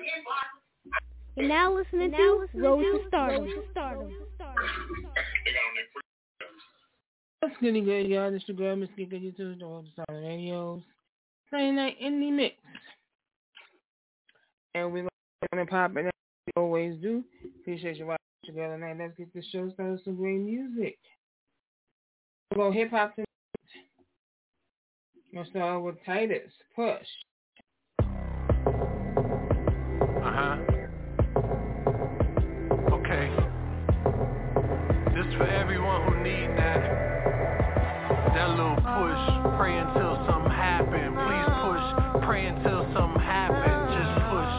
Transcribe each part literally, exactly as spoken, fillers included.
You're now listening now to listening Road to Stardom. What's good, good, y'all? Instagram, Miss Giga, YouTube, the Road to Stardom Radios. Sunday night indie mix. And we're going to pop it as we always do. Appreciate you watching together tonight. Let's get the show started with some great music. We'll go hip hop tonight. We'll start with Titus. Push. Uh-huh. Okay. This for everyone who need that. That little push. Pray until something happen. Please push. Pray until something happen. Just push.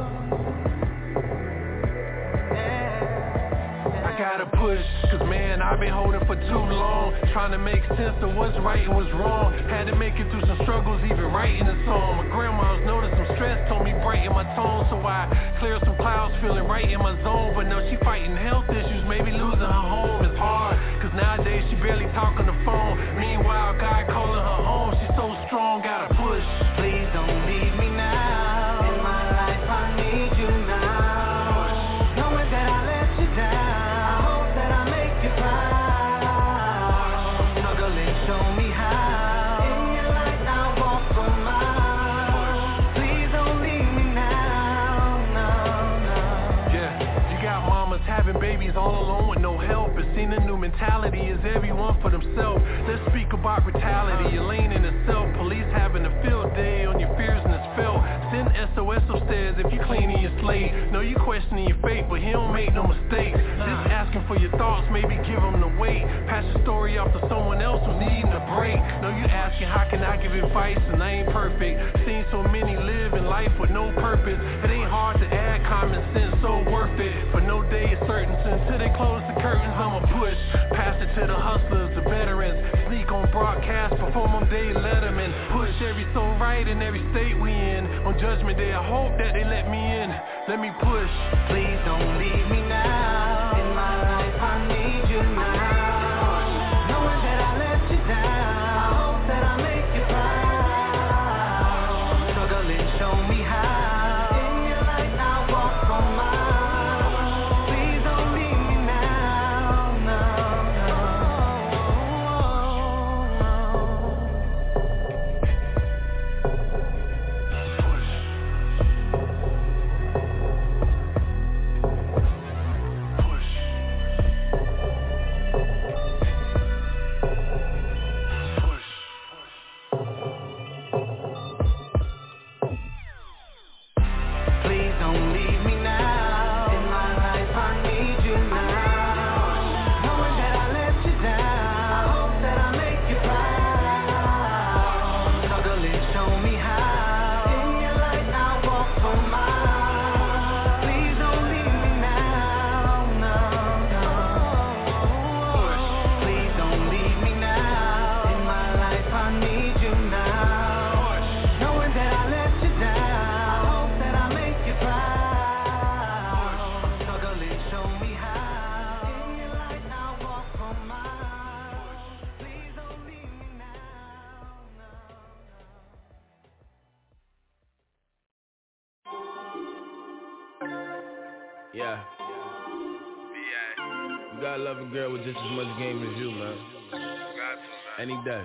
I gotta push. Cause man, I've been holding for too long. Trying to make sense of what's right and what's wrong. Had to make it through some struggles, even writing a song. My grandma's noticed some stress, told me brighten my tone. So I cleared some clouds, feeling right in my zone. But now she fighting health issues, maybe losing her home is hard. Cause nowadays she barely talk on the phone. Meanwhile, God calling her home. She's so strong, gotta push. Please don't leave me now. In my life I need you now. Knowing that I let you down. Show me how. In your life I'll walk for miles. Please don't leave me now, no, no. Yeah, you got mamas having babies all alone with no help. It's seen a new mentality is everyone for themselves. Let's speak about brutality. Elaine in itself. Police having a field day on your fears and it's felt. Send S O S upstairs if you cleaning your slate. Know you questioning your faith, but he don't make no mistakes. Just asking for your thoughts, maybe give him the weight. Pass your story off to someone else who's needing a break. Know you asking how can I give advice and I ain't perfect. Seen so many live in life with no purpose. It ain't hard to add common sense, so worth it. For no day is certain, so until they close the curtains I'ma push. Pass it to the hustlers, the veterans. Sneak on broadcast, perform on Dave Letterman. Push every soul right in every state we in. On Judgment Day I hope that they let me in. Let me push. Please don't leave me now. In my life I need you now. Knowing that I let you down. I hope that I make you proud. Struggle and show me how. In your life I'll walk for miles. Please don't leave me now, no, Yeah. You gotta love a girl with just as much game as you, man. Any day.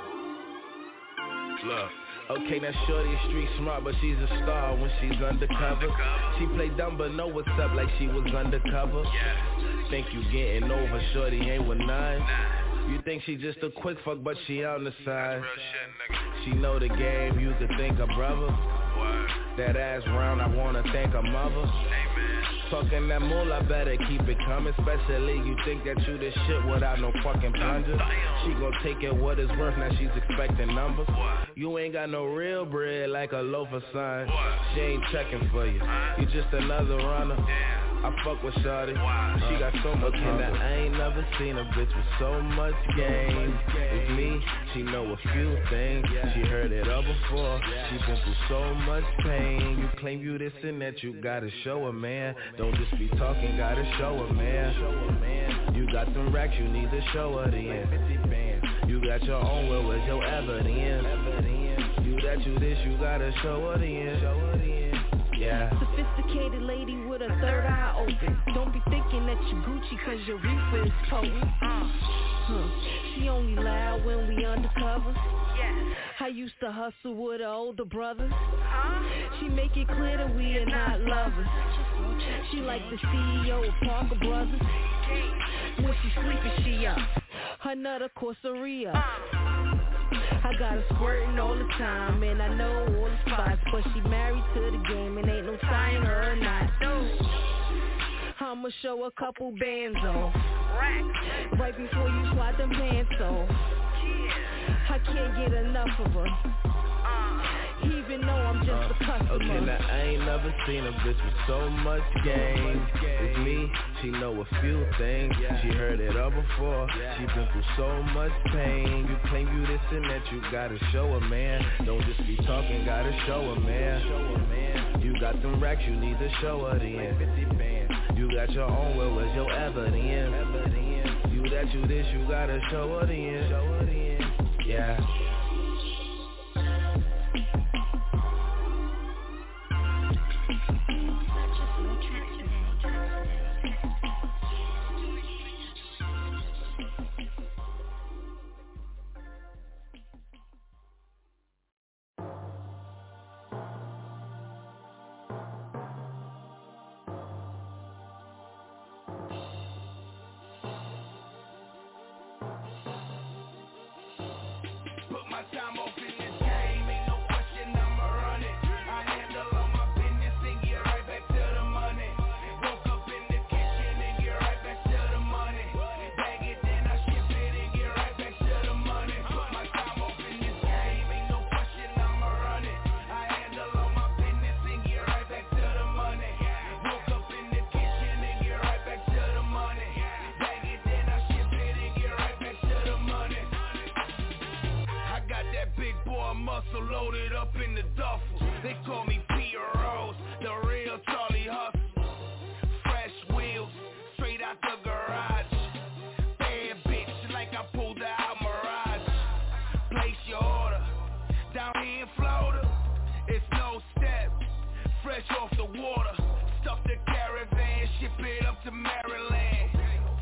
Look. Okay, now shorty is street smart, but she's a star when she's undercover. She play dumb but know what's up like she was undercover. Think you getting over, shorty ain't with nine. You think she just a quick fuck, but she on the side. She know the game, you could think her brother. That ass round, I wanna thank her mother. Talking that moolah, better keep it coming. Especially you think that you this shit without no fucking plunger. She gon' take it what it's worth, now she's expecting numbers. You ain't got no real bread like a loaf of sign. She ain't checking for you, you just another runner. I fuck with shawty, she got so much hunger. I ain't never seen a bitch with so much game. With me, she know a few things. She heard it all before, she been through so much pain. You claim you this and that, you gotta show her, man. Don't just be talking, gotta show her, man. You got them racks, you need to show her the end. You got your own, well, where's your evidence? You that you this, you gotta show her the end. Yeah. Sophisticated lady with a third eye open. Don't be thinking that you Gucci cause your reefer is potent. Huh. She only loud when we undercover. Yeah. I used to hustle with her older brothers. Huh? She make it clear that we are not lovers. She like the C E O of Parker Brothers. When she sleeping, she up. Her nut, of course, a re-up. I got her squirting all the time, and I know all the spots, but she married to the game, and ain't no tying her or not. I'ma show a couple bands off right before you slide them pants off. I can't get enough of her, even though I'm just a customer. Okay, now I ain't never seen a bitch with so much game. It's me, she know a few things. She heard it all before. She been through so much pain. You claim you this and that, you gotta show a man. Don't just be talking, gotta show a man. You got them racks, you need to show her the end. You got your own, where was your evidence? You that you this, you gotta show her the end. Yeah. Muscle loaded up in the duffel. They call me P Rose, the real Charlie Hustle. Fresh wheels, straight out the garage. Bad bitch, like I pulled her out Mirage. Place your order, down here in Florida. It's no step, fresh off the water. Stuff the caravan, ship it up to Maryland.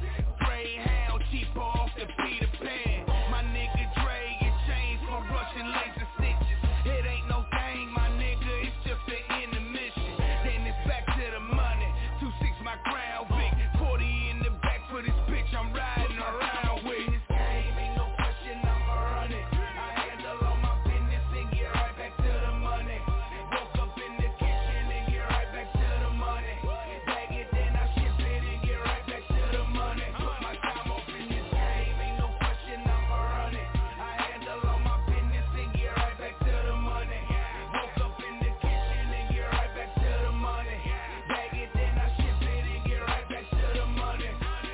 Greyhound, cheaper off the Peter Pan. My nigga Dre get changed from Russian laser stitches. It ain't no thing, my nigga, it's just the intermission. Then it's back to the money. two six my crown big, forty in the back for this bitch I'm riding around with. This game ain't no question, I'ma run it. I handle all my business and get right back to the money. Woke up in the kitchen and get right back to the money. Bag it, then I ship it and get right back to the money. Put my time off in this game, ain't no question, I'ma run it. I handle all my business and get right back to the money. Woke up in the kitchen and get right back to the money. Bag it, then I ship it and get right back to the money.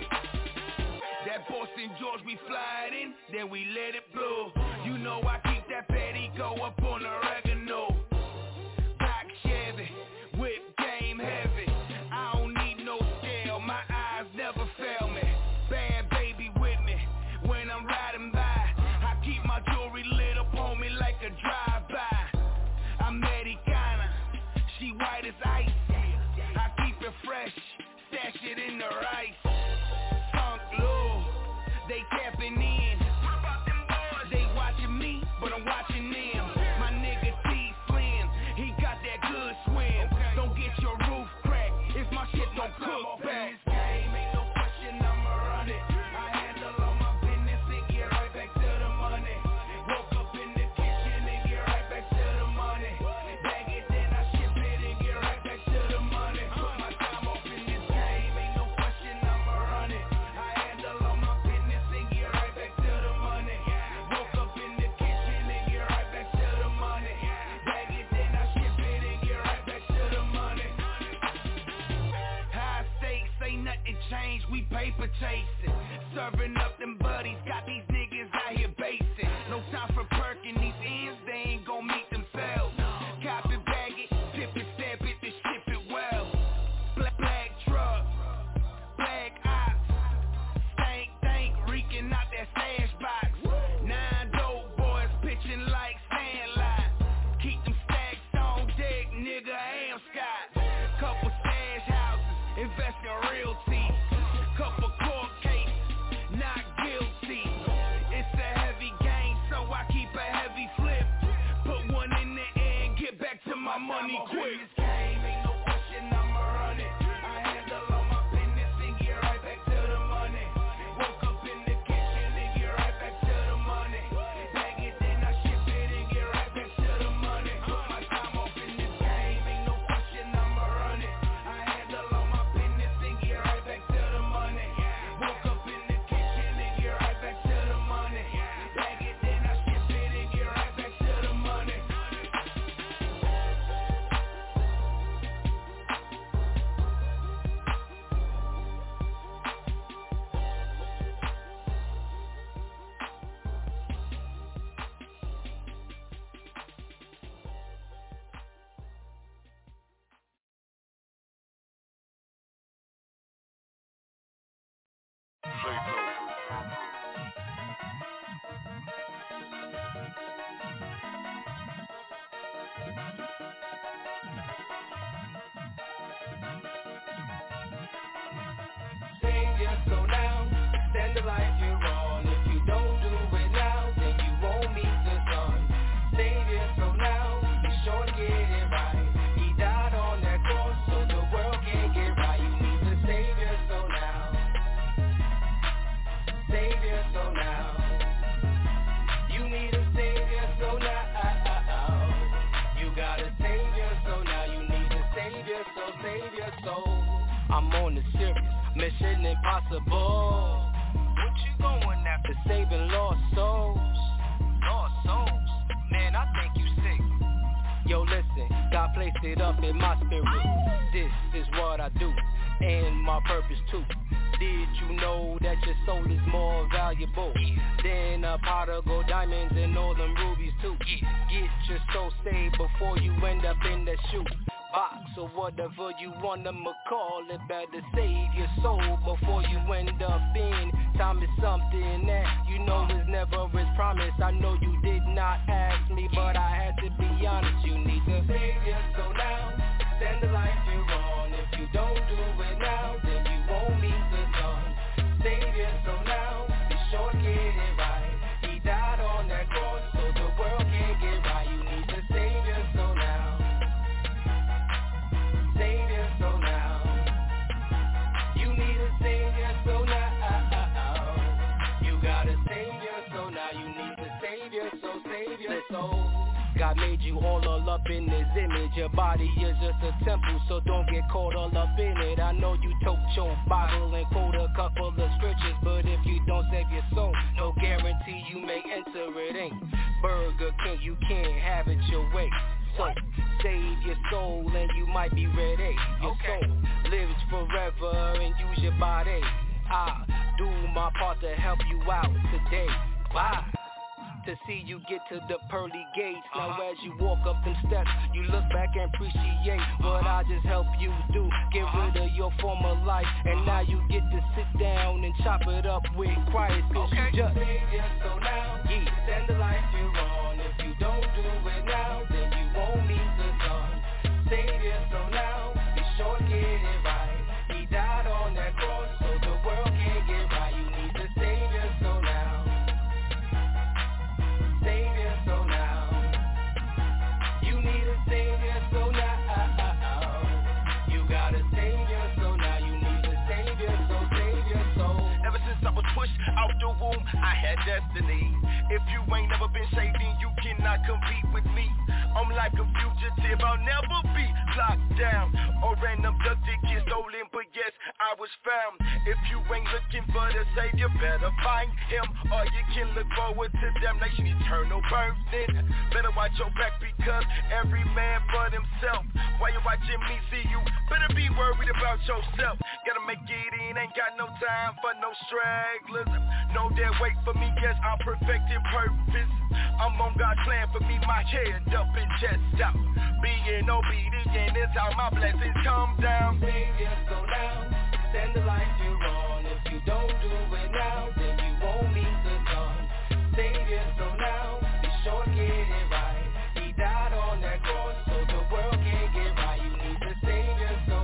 That Boston George, we fly it in, then we let it blow. You know I keep that patty go up on the oregano. Back Chevy, whip game heavy. I don't need no scale, my eyes never fail me. Bad baby with me, when I'm riding by. I keep my jewelry lit up on me like a drive-by. I'm Americana, she white as ice. I keep it fresh, stash it in the rice. Funk low, they tapping in. They watching me, but I'm watching them. My nigga T Slim, he got that good swim. Don't get your roof cracked if my shit don't cook back. This game ain't no question, I'ma run it. I handle all my business and get right back to the money. Woke up in the kitchen and get right back to the money. Bag it, then I ship it and get right back to the money. Put my time off in this game, ain't no question, I'ma run it. I handle all my business and get right back to the money. Woke up in the kitchen and get right back to the money. Bag it, then I ship it and get right back to the money. High stakes, ain't nothing changed, we paper chasing. Serving up them buddies, got these niggas out here basing. No time for perking, these ends, they ain't gon' meet themselves. Cop it, bag it, tip it, stamp it, then ship it well. Black, black truck, black ops, stank, dank, reeking out that stash box. Nine dope boys pitching like Sandlot. Keep them stacks on deck, nigga, am Scott. couple stash houses, invest in realty. Couple court cases, not guilty. It's a heavy game, so I keep a heavy flip. Put one in the air and get back to my money quick. This game ain't no question, I'ma run it. I handle all my business and get right back to the money. Woke up in the kitchen and get right back to the money. Bag it, then I ship it and get right back to the money. Put my time off in this game, ain't no question, I'ma run it. I handle all my business and get right back to the money. Woke up in the kitchen and get right back to the money. Bag it, then I ship it and get right back to the money. Savior, so now, stand the life you're on. If you don't do it now, then you won't meet the sun. Savior, so now, be sure to get it right. He died on that cross so the world can get right. You need the Savior, so now. Savior, so now. You need a Savior, so now. You got a Savior, so now. You need a Savior, so Savior, so. I'm on the serious, mission impossible. What you going after? Saving lost souls. Lost souls? Man, I think you sick. Yo, listen, God placed it up in my spirit. This is what I do, and my purpose too. Did you know that your soul is more valuable than a pot of gold diamonds and all them rubies too? Get your soul saved before you end up in the shoe box or whatever you wanna call it. Better save your soul before you end up in. Time is something that you know is never as promised. I know you did not ask me, but I had to be honest. You need to save your soul now. Stand the life you're on. If you don't do it now, then you won't meet the sun. Save your soul now. Be sure to get it right. He died on that cross so the world can get right. You need to save your soul now. Savior, so now. You need a Savior, so now. You got a Savior, so now. You need a Savior, so Savior, so. God made you all up in His image. Your body is just a temple, so don't get caught all up in it. I know you tote your Bible and quote a couple of scriptures, but if you don't save your soul, no guarantee you may enter it. Ain't Burger King, you can't have it your way. So, save your soul and you might be ready. Your okay. soul lives forever and use your body. I do my part to help you out today. Bye. To see you get to the pearly gates. Now uh-huh. as you walk up them steps, you look back and appreciate what I just helped you do. Get uh-huh. rid of your former life, and uh-huh. now you get to sit down and chop it up with Christ. Cause okay. you just Savior, so now, yeah. stand the life you're on. If you don't do it now, then you won't meet the sun. Savior, so now, be sure to get it right. He died on that cross so the world can get right. You need the Savior, so now. Savior, so now. You need a Savior, so now. You got a Savior, so now. You need a Savior, so Savior, so. Ever since I was pushed out the womb, I had destiny. If you ain't never been saved, then you cannot compete with me. I'm like a fugitive, I'll never be locked down or an abducted, get stolen, but yes, I was found. If you ain't looking for the Savior, better find Him, or you can look forward to damnation, eternal burden. Better watch your back because every man for himself. While you're watching me see you, better be worried about yourself. Gotta make it in, ain't got no time for no stragglers. Know that wait for me, yes, I'm perfecting purpose. I'm on God's plan for me, my head up and chest out. Being obedient is how my blessings come down. Savior, so now, stand the life you're on. If you don't do it now, then you won't meet the sun. Savior, so now, be sure to get it right. He died on that cross so the world can get right. You need the Savior, so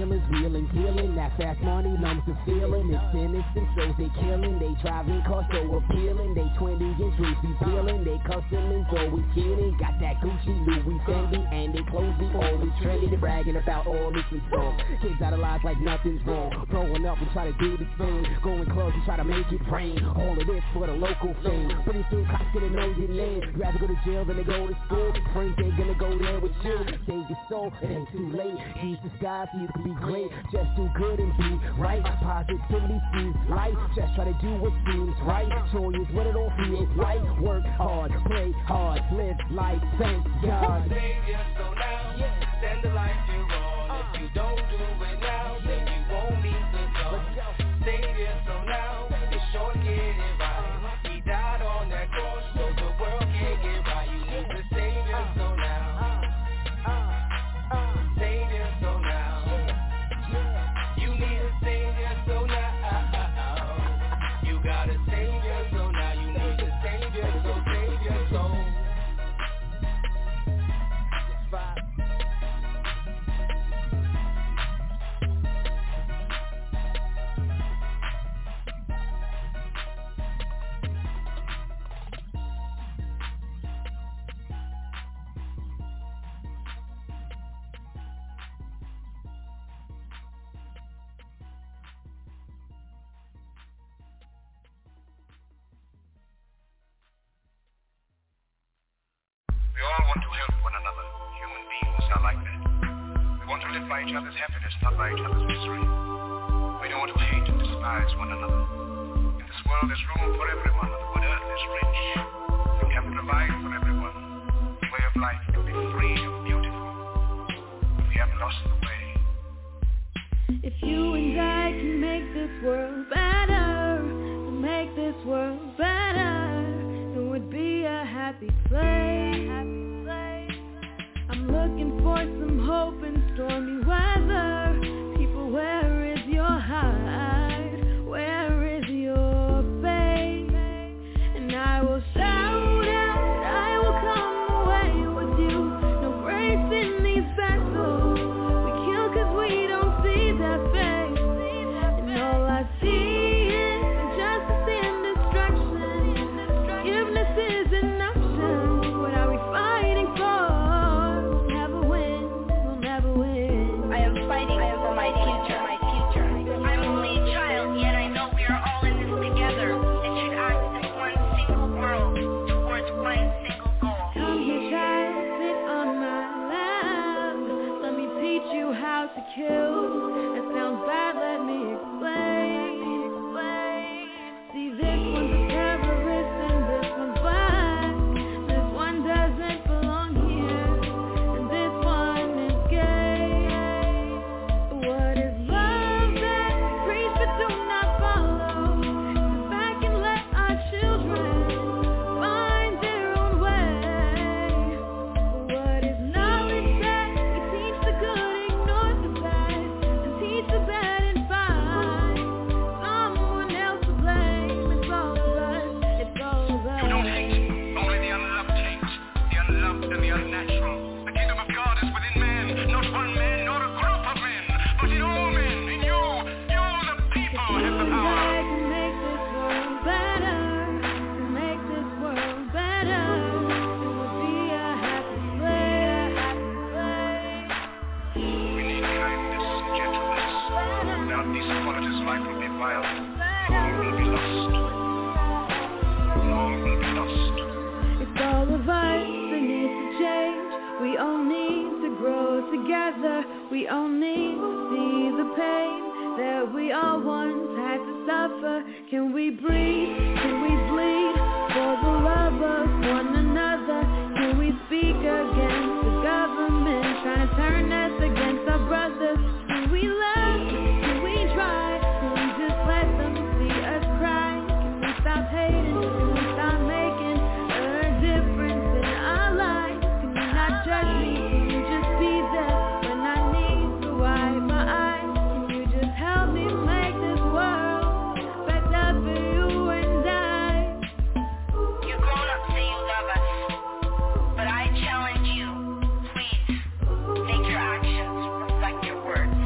dealers, wheeling, dealing. That fast money numbs the feeling. It's sinister, shows they killing. They driving cars so appealing. They twenty inch roots be peeling. They customers always kidding. Got that Gucci, Louis, Fendi, and they clothes be always trendy. They bragging about all this and stuff. Kids out of lives like nothing's wrong. Growing up and try to do this thing. Going clubs and try to make it rain. All of this for the local fame. Pretty soon cops gonna know your name. You rather go to jail than to go to school. Friends ain't gonna go there with you. Save your soul, it ain't too late. Use the sky so you can be great. Just do good and be right. Positivity seems light. Just try to do what seems right. Show you what it all feels like. Work hard, play hard, live life, thank God. Savior, so now, stand the life you're on. If you don't do it now, then you won't meet the dawn. Savior, so now, it's sure to get it right. He died on that cross so the world can get right. You need the Savior, so now. Savior, so now. You need a Savior, so now. You got a Savior, so now. You need a Savior, so Savior, so. We all want to help one another. Human beings are like that. We want to live by each other's happiness, not by each other's misery. We don't want to hate and despise one another. In this world there's room for everyone. The good earth is rich. We can provide for everyone. The way of life can be free and beautiful. But we have lost the way. If you and I can make this world better, to make this world better, it would be a happy place. I'm looking for some hope in stormy weather. People, where is your hide? Where is your faith? And I will shout out, I will come away with you. No grace in these battles. We kill cause we don't see their face. And all I see is injustice and destruction. Forgiveness is an option. What are we fighting for? We'll never win, we'll never win. I am fighting for my future. My future. I'm only a child, yet I know we are all in this together and should act as one single world towards one single goal. Come here, child, sit on my lap. Let me teach you how to kill. That sounds bad, let me explain. See, this one's a terrorist and this one's black. This one doesn't belong here, and this one is gay. What is love that we preach but do not follow? Sit back and let our children find their own way. What is knowledge that we teach the good, ignore the bad, and teach the bad and find someone else to blame? It's all of us, it's all of us. You don't hate, only the unloved hate. The unloved and the unnatural. The kingdom of God is within man. Not one man, not a group of men, but in all men. In you, you the people have the power. I can make this world better, to make this world better. It would be a happy place. We need kindness and gentleness. Without these qualities, life will be violent. All will be lost. All will be lost. It's all of us that needs to change. We all need to grow together. We all need to see the pain that we all once had to suffer. Can we breathe? Can we bleed for the love of one another? Can we speak against the government trying to turn us against our brothers? Can we laugh? Can we try? Can we just let them see us cry? Can we stop hating? Can we stop making a difference in our lives? Can you not judge me? Can you just be there when I need to wipe my eyes? Can you just help me make this world better for you and I? You grown up say you love us, but I challenge you, please, make your actions reflect your words.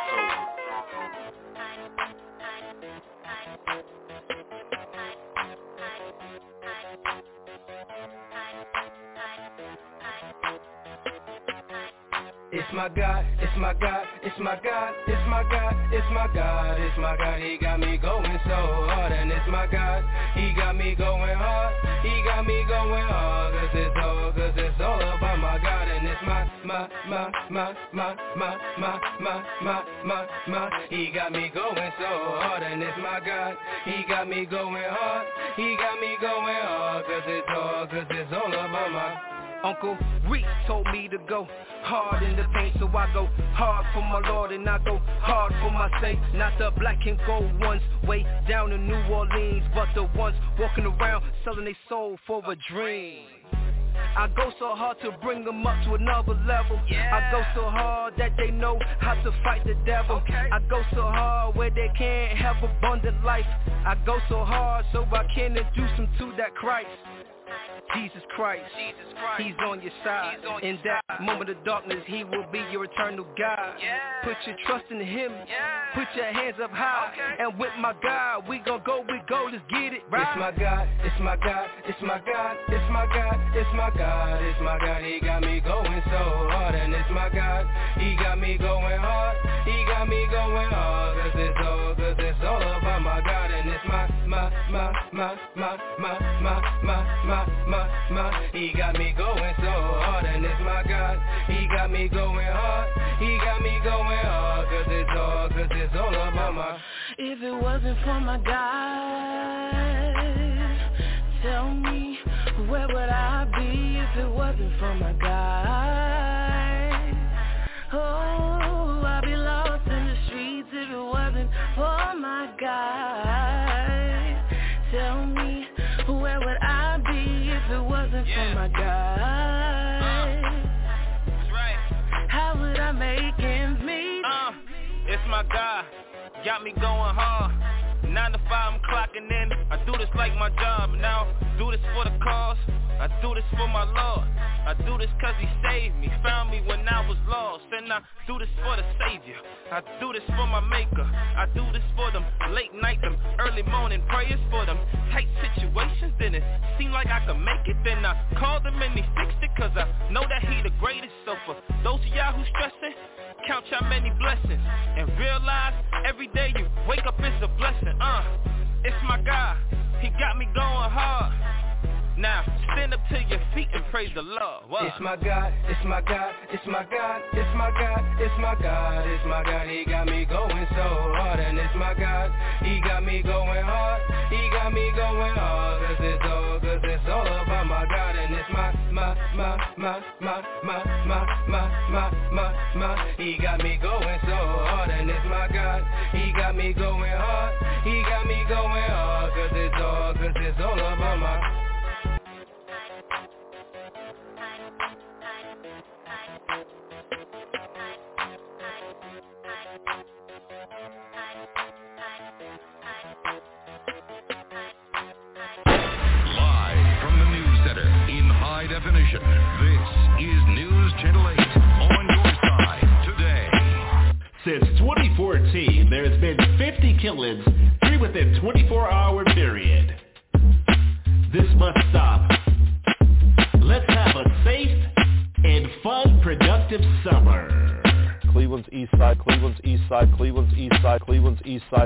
It's my God, it's my God, it's my God, it's my God, it's my God, it's my God. He got me going so hard, and it's my God. He got me going hard, he got me going hard. Cause it's all, cause it's all about my God, and it's my, my, my, my, my, my, my, my, my, my, my. He got me going so hard, and it's my God. He got me going hard, he got me going hard. Cause it's all, cause it's all about my Uncle Reese told me to go hard in the paint, so I go hard for my Lord and I go hard for my sake. Not the black and gold ones way down in New Orleans, but the ones walking around selling their soul for a dream. I go so hard to bring them up to another level. Yeah. I go so hard that they know how to fight the devil. Okay. I go so hard where they can't have abundant life. I go so hard so I can introduce them to that Christ. Jesus Christ, Jesus Christ, He's on your side. On in your that side. Moment of darkness, He will be your eternal God. Yeah. Put your trust in Him. Yeah. Put your hands up high. Okay. And with my God, we gon' go, we go, let's get it right. It's my God, it's my God, it's my God, it's my God, it's my God, it's my God. He got me going so hard, and it's my God. He got me going hard, He got me going hard. Cause it's all, cause it's all about my God, and it's my, my, my, my, my, my, my, my, my, my. My, he got me going so hard, and it's my God. He got me going hard, he got me going hard. Cause it's all, cause it's all about my. If it wasn't for my God, tell me, where would I be if it wasn't for my God? Oh, I'd be lost in the streets if it wasn't for my God. Tell me, where would I be if it wasn't yeah. for my God? Uh, that's right. How would I make ends meet? Uh, it's my God, got me going hard. Nine to five, I'm clocking in. I do this like my job. Now, do this for the cause. I do this for my Lord. I do this cause He saved me, found me when I was lost. And I do this for the Savior. I do this for my Maker. I do this for them late night, them early morning prayers for them tight situations. Then it seemed like I could make it. Then I called Him and He fixed it, cause I know that He the greatest. So for those of y'all who stressing, count y'all many blessings and realize every day you wake up is a blessing. Uh, it's my God. He got me going hard. Now, stand up to your feet and praise the Lord. What? It's my God, it's my God, it's my God, it's my God, it's my God, it's my God. He got me going so hard, and it's my God. He got me going hard, he got me going hard. Cause it's all, cause it's all about my God, and it's my, my, my, my, my, my, my, my, my, my, my. He got me going so hard, and it's my God. He got me going hard, he got me going hard. Cause it's all, cause it's all about my. Definition. This is News Channel eight on your side today. Since twenty fourteen, there has been fifty killings, three within twenty-four hour period. This must stop. Let's have a safe and fun, productive summer. Cleveland's east side, Cleveland's east side, Cleveland's east side, Cleveland's east side.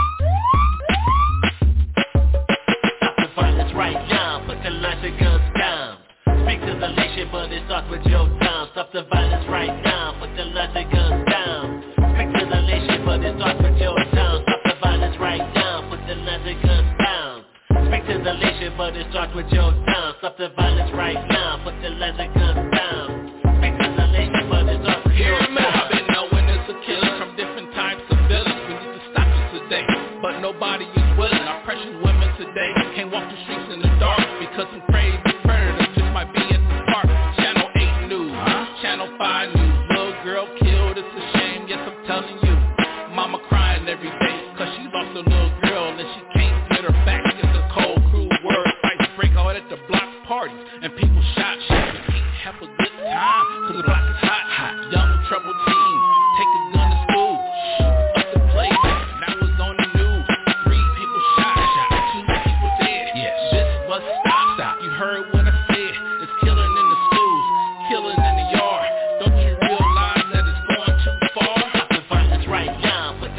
Stop the violence right now, put the lights and guns down. Speak to the nation, but it starts with your time. Stop the violence right now, put the lights and guns down. Speak to the nation, but it starts with your time. Stop the violence right now, put the lights and guns down. Speak to the nation, but it starts with your time. Stop the violence right now, put the lights and guns down. Speak to the nation, but it starts with your time. I've been knowing it's a killer from different types of villains. We need to stop it today, but nobody is willing. Our precious women today can't walk the streets in the dark because some crazy predators just might be in the park. Channel eight News, huh? Channel five News, little girl killed, it's a shame, yes I'm telling you.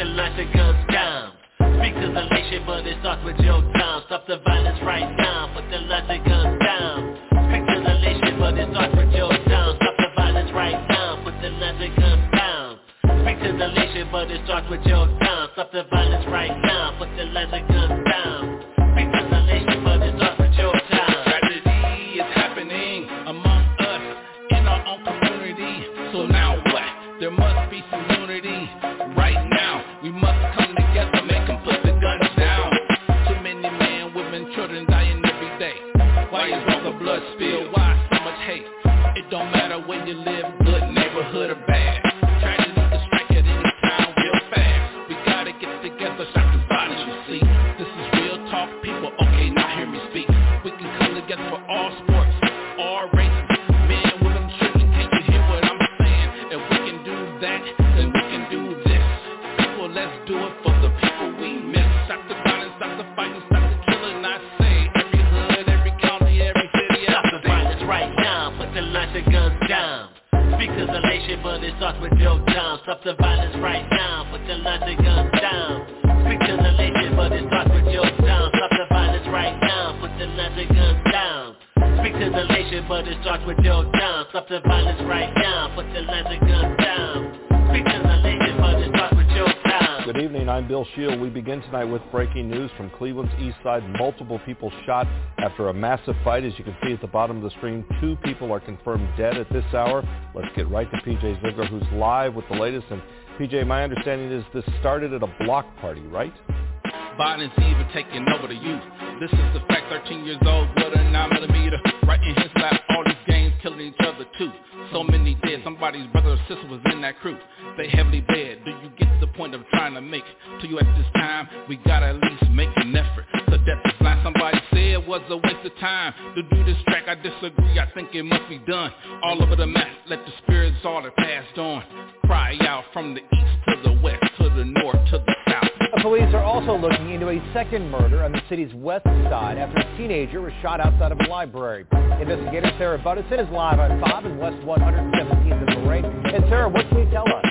the lights and guns down. Speak to the nation, but it starts with your time. Stop the violence right now, put the lights and guns down. Speak to the nation, but it starts with your time. Stop the violence right now, put the lights and guns down. Speak to the nation, but it starts with your time. Stop the violence right now, put the lights and guns down. Speak to the nation, but it starts with your time. Tragedy is happening among us in our own community. So now what? There must be some unity. Right now, we must come together, make them put the guns down. Too many men, women, children dying every day. Why is all the blood spilled? Why so much hate? It don't matter where you live, good neighborhood or bad. Tragedy can strike at any time real fast. We gotta get together, stop the violence, you see. This is real talk, people, okay, now hear me speak. We can come together for all sports, all races, men, women, children, can you hear what I'm saying? If we can do that, then we can do this. People, let's do it for the people we miss. Stop the violence, stop the fighting, stop the killing, I say. Every hood, every county, every city, stop the violence right now, put the lights and guns down. Speak to the nation, but it starts with your time. Stop the violence right now, put the lights and guns down. Speak to the nation, but it starts with your time. Stop the violence right now, put the lights and guns down. Speak to the nation, but it starts with your time. Stop the violence right now, put the lights and guns down. Speak to the nation, but it starts with your time. Good evening, I'm Bill Shield. We begin tonight with breaking news from Cleveland's east side. Multiple people shot after a massive fight. As you can see at the bottom of the screen, two people are confirmed dead at this hour. Let's get right to P J Ziegler, who's live with the latest. And P J, my understanding is this started at a block party, right? Violence even taking over the youth. This is the fact, thirteen years old with a nine millimeter right in his lap. All these gangs killing each other too. So many dead, somebody's brother or sister was in that crew. They heavily dead. Do you get the point of trying to make to you at this time? We gotta at least make an effort. The death is blind. Somebody said it was a waste of time to do this track. I disagree. I think it must be done all over the map. Let the spirits all that passed on cry out from the east to the west, to the north, to the south. Police are also looking into a second murder on the city's west side after a teenager was shot outside of a library. Investigator Sarah Buttison is live on five and West one hundred seventeenth and Parade. And Sarah, what can you tell us?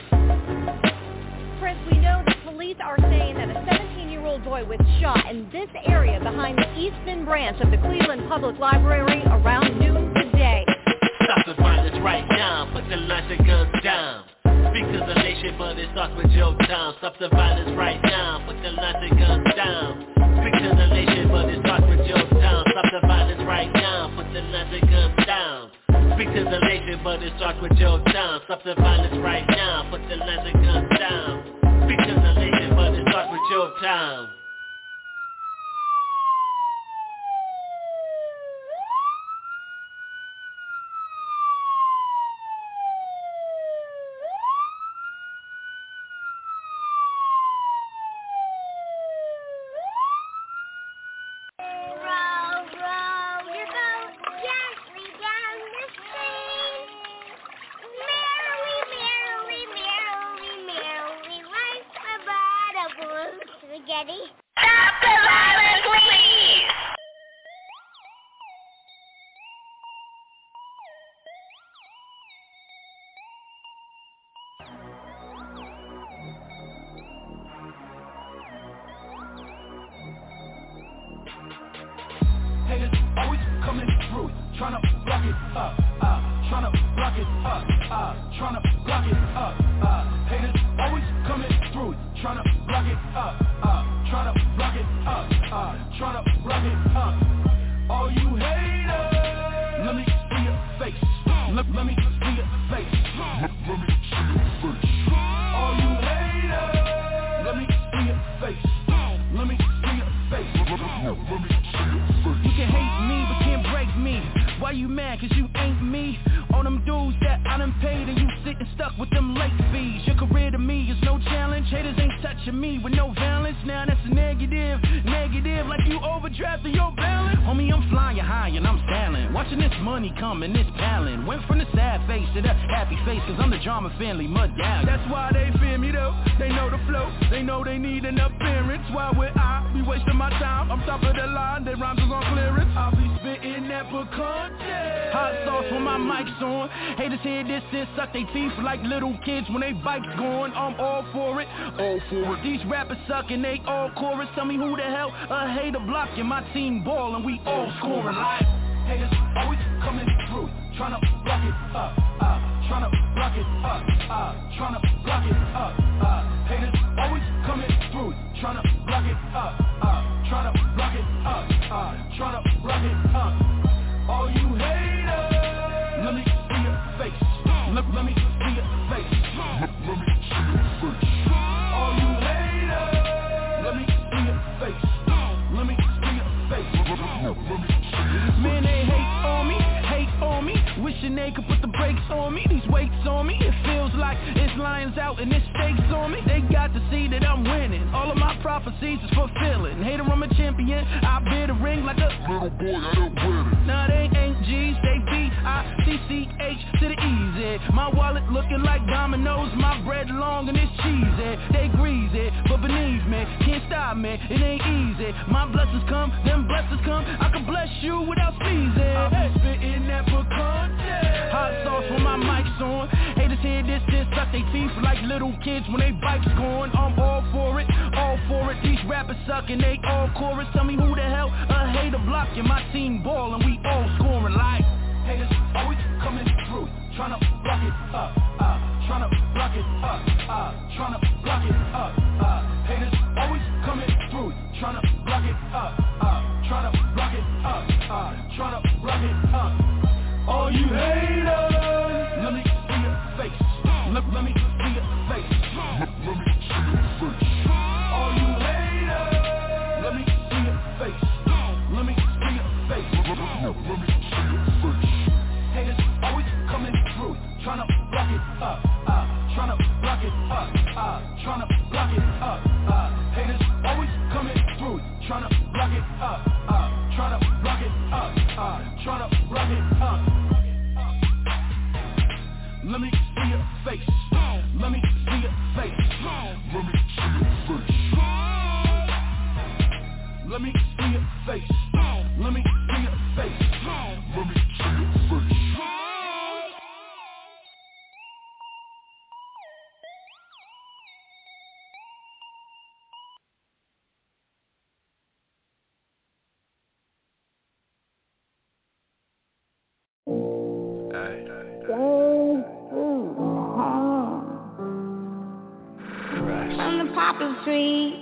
Chris, we know that police are saying that a seventeen-year-old boy was shot in this area behind the Eastman branch of the Cleveland Public Library around noon today. Stop the violence right now, put the lights and guns down. Speak to the nation, but it starts with your time. Stop the violence right now, put the lights and guns down. Speak to the nation, but it starts with your time. Stop the violence right now, put the lights and guns down. Speak to the nation, but it starts with your time. Stop the violence right now, put the lights and guns down. Speak to the nation, but it starts with your time. Like little kids when they bikes going, I'm all for it. All for for it. These rappers suck and they all chorus. Tell me who the hell a hater blocking my team ball and we all scoring. Like haters always coming through, tryna block it up, uh, tryna block it up, uh, tryna block it up, uh, haters always coming through, tryna block it up, uh, tryna block it up, uh, tryna block it up. All you haters, let me see your face, let, let me see your face, let, let me see your face. All you haters, let me see your face, let me see your face, let, let me see your face. Man, they hate on me, hate on me, wishing they could put the brakes on me, these weights on me. It feels like it's lions out and it's stakes on me. They got to see that I'm winning, all of my prophecies is fulfilling. Hater, I'm a champion, I bear the ring like a little boy, I don't win it. Nah, they ain't G's, they B I C C H to the easy. My wallet looking like dominoes, my bread long and it's cheesy. They greasy, but beneath me, can't stop me, it ain't easy. My blessings come, them blessings come, I can bless you without sneezing. I be spitting that for content. Hot sauce when my mic's on. Haters hear this, this, suck they teeth like little kids when they bikes going. I'm all for it, all for it. These rappers suck and they all chorus. Tell me who the hell a hater blocking my team ball and we all scoring. Like haters always coming through, tryna block it up, uh, tryna block it up, uh, tryna block it up, uh, haters always coming through, tryna block it up, uh, tryna block it up, uh, tryna block it up. All you haters, let me see your face, let, let me see your face, let, let me see your face. All you haters, let me see your face, let me see your face, let, let, let me see your face. Haters always coming through, tryna block it up, uh, tryna block it up, uh, tryna block it up, uh, haters always coming through, tryna block it up, uh, tryna block it up, uh, tryna block it up. Let me see your face, let me see your face, let me see your face. Let me see your face, let me see your face, let me see your face. From the poplar trees.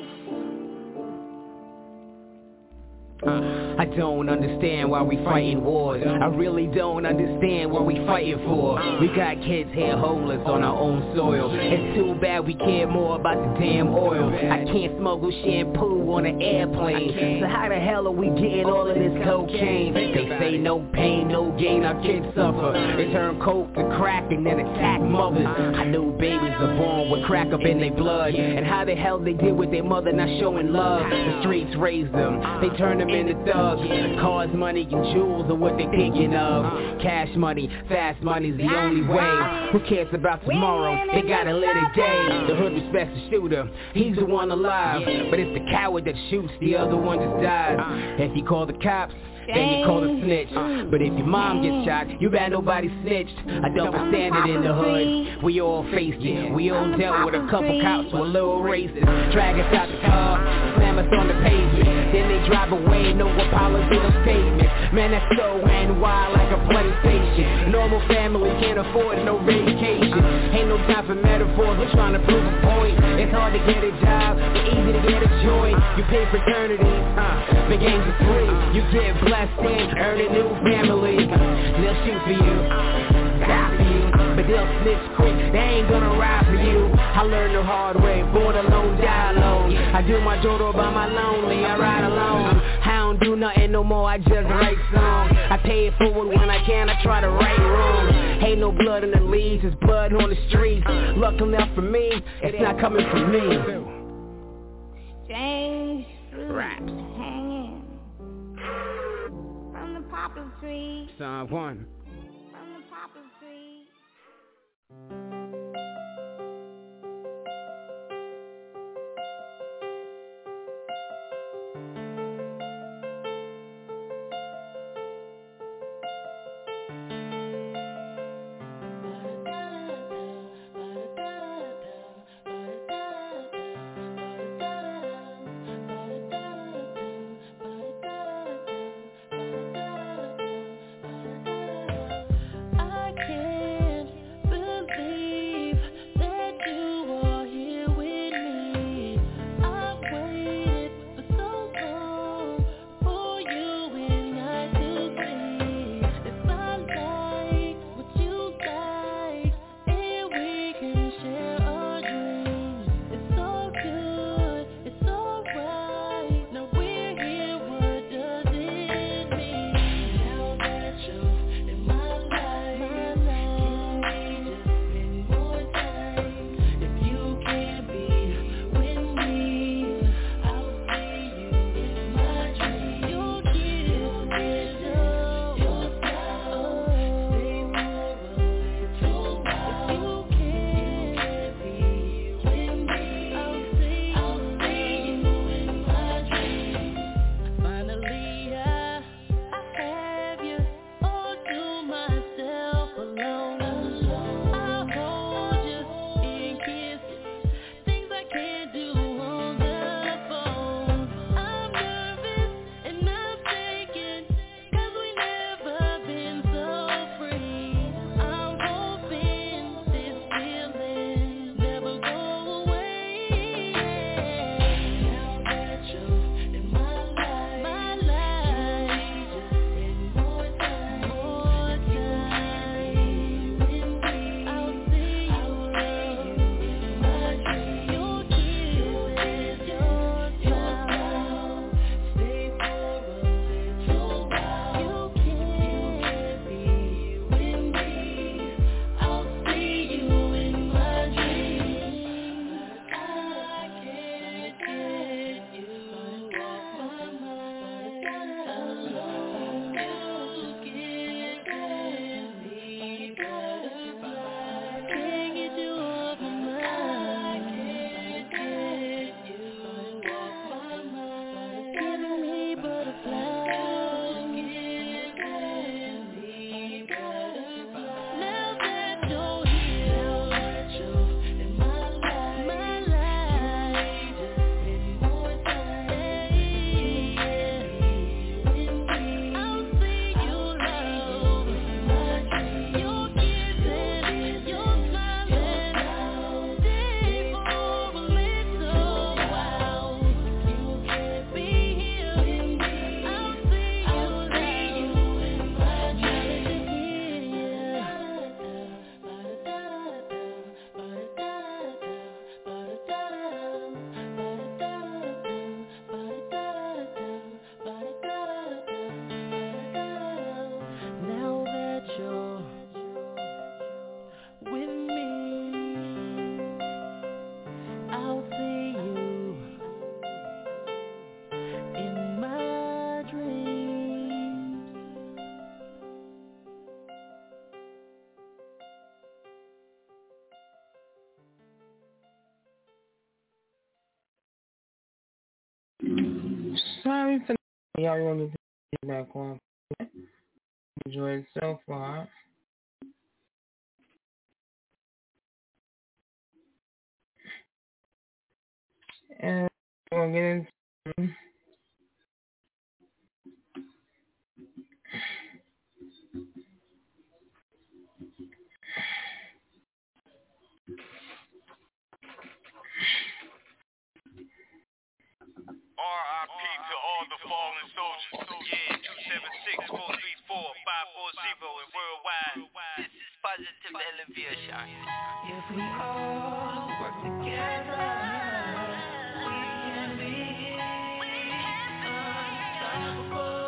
I don't understand why we fighting wars. I really don't understand what we fighting for. We got kids here homeless on our own soil. It's too bad we care more about the damn oil. I can't smuggle shampoo on an airplane. So how the hell are we getting all of this cocaine? They say no pain, no gain, our kids suffer. They turn coke to crack and then attack mothers. I know babies are born with crack up in their blood. And how the hell they deal with their mother not showing love. The streets raise them, they turn them into thugs. Cars, money, and jewels are what they thinking of. Cash money, fast money's the only way. Who cares about tomorrow? They gotta live the day. The hood respects the shooter, he's the one alive. But it's the coward that shoots, the other one just died. If you call the cops, then you call a snitch. But if your mom gets shot, you bet nobody snitched. I double standard in the hood, we all faced it. We all dealt with a couple cops who a little racist. Drag us out the car, slam us on the pavement. Then they drive away, no apology, no statement. Man, that's so N Y like a PlayStation. Normal family can't afford no vacation. Ain't no time for metaphors, we're trying to prove a point. It's hard to get a job, but easy to get a joy. You pay fraternity, uh, the games are free. You get blessed in, earn a new family. They'll shoot for you, die for you, but they'll snitch quick, they ain't gonna ride for you. I learned the hard way, born alone, die alone. I do my dodo by my lonely, I ride alone. I don't do nothing no more, I just write songs. I pay it forward when I can, I try to right wrong. Ain't no blood in the leaves, it's blood on the streets. Luck enough for me, it's not coming from me. James Raps. hanging from the poplar tree. Song one. From the poplar tree. Sorry for y'all want me to get back on. Enjoy it so far. And we'll get into R I P to all the fallen soldiers. Yeah, two seven six, four three four, five four zero and worldwide. This is Positive Elevation. If we all work together, we can be unstoppable.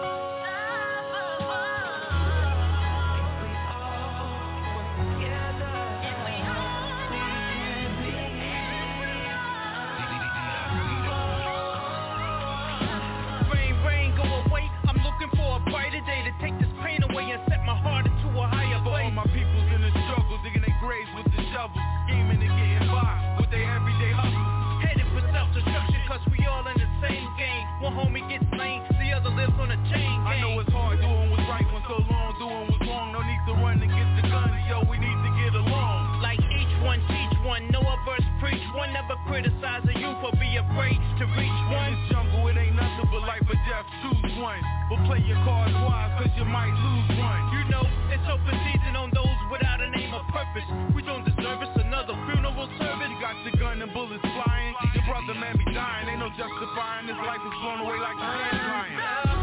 Brighter day to take this pain away and set my heart into a higher place. All my people's in the struggle, digging their graves with the shovels, scheming and getting by with their everyday hustle. Headed for self-destruction cause we all in the same game. One homie gets slain, the other lives on a chain gang. I know it's hard doing what's right when so long doing what's wrong. No need to run and get the guns, yo, we need to get along. Like each one teach one, know a verse preach one. Never criticize a youth or be afraid to reach one. In this jungle it ain't nothing but life or death, choose one. But play your cards wise cause you might lose one. You know, it's open season on those without a name or purpose. We don't deserve it's another funeral service. You got your gun and bullets flying, your brother man be dying. Ain't no justifying, this life is blown away like sand drying.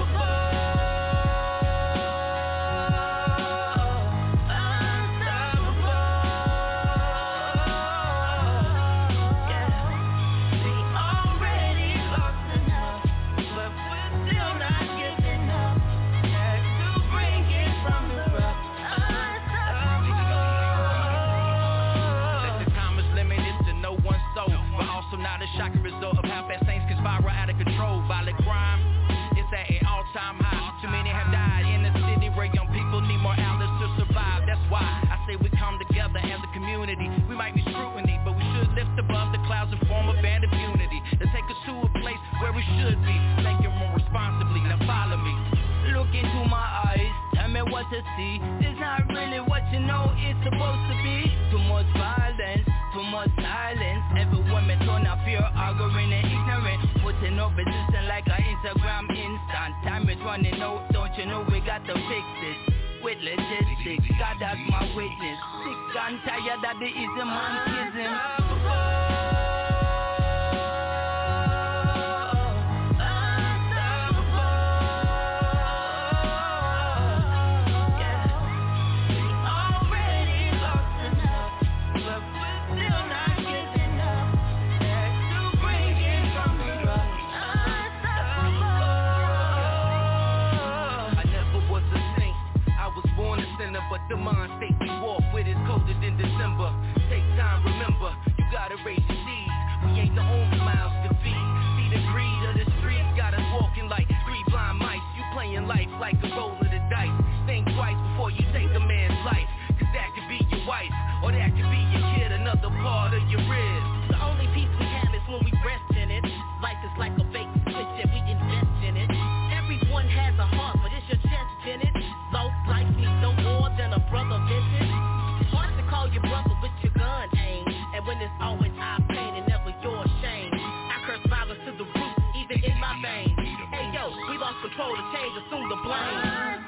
Not a shocking result of how fast things can spiral out of control. Violent crime is at an all-time high. Too many have died in the city where young people need more outlets to survive. That's why I say we come together as a community. We might be scrutiny, but we should lift above the clouds and form a band of unity to take us to a place where we should be, thinking more responsibly. Now follow me. Look into my eyes, tell me what to see. It's not really what you know it's supposed to be. Too much violence, too much silence. Everyone may turn up fear, arguing and ignorant, putting up resistance like an Instagram instant. Time is running out, don't you know we got to fix this with logistics. God that's my witness. Sick and tired of the ism and schism. But the mind state we walk with is colder than December. Take time, remember, you gotta raise your seeds. We ain't the only mouths to feed. See the greed of the streets got us walking like three blind mice. You playing life like a roll of the dice. Think twice before you take a man's life, cause that could be your wife, or that could be your kid, another part of your ribs. The only peace we have is when we rest in it. Life is like a fake switch and we invest in it. Everyone has a heart, but it's your chest in it. Lost life needs no more than a brother visit. It's hard to call your brother with your gun aim, and when it's always our pain and never your shame. I curse violence to the root, even in my veins. Hey yo, we lost control to change, assume the blame.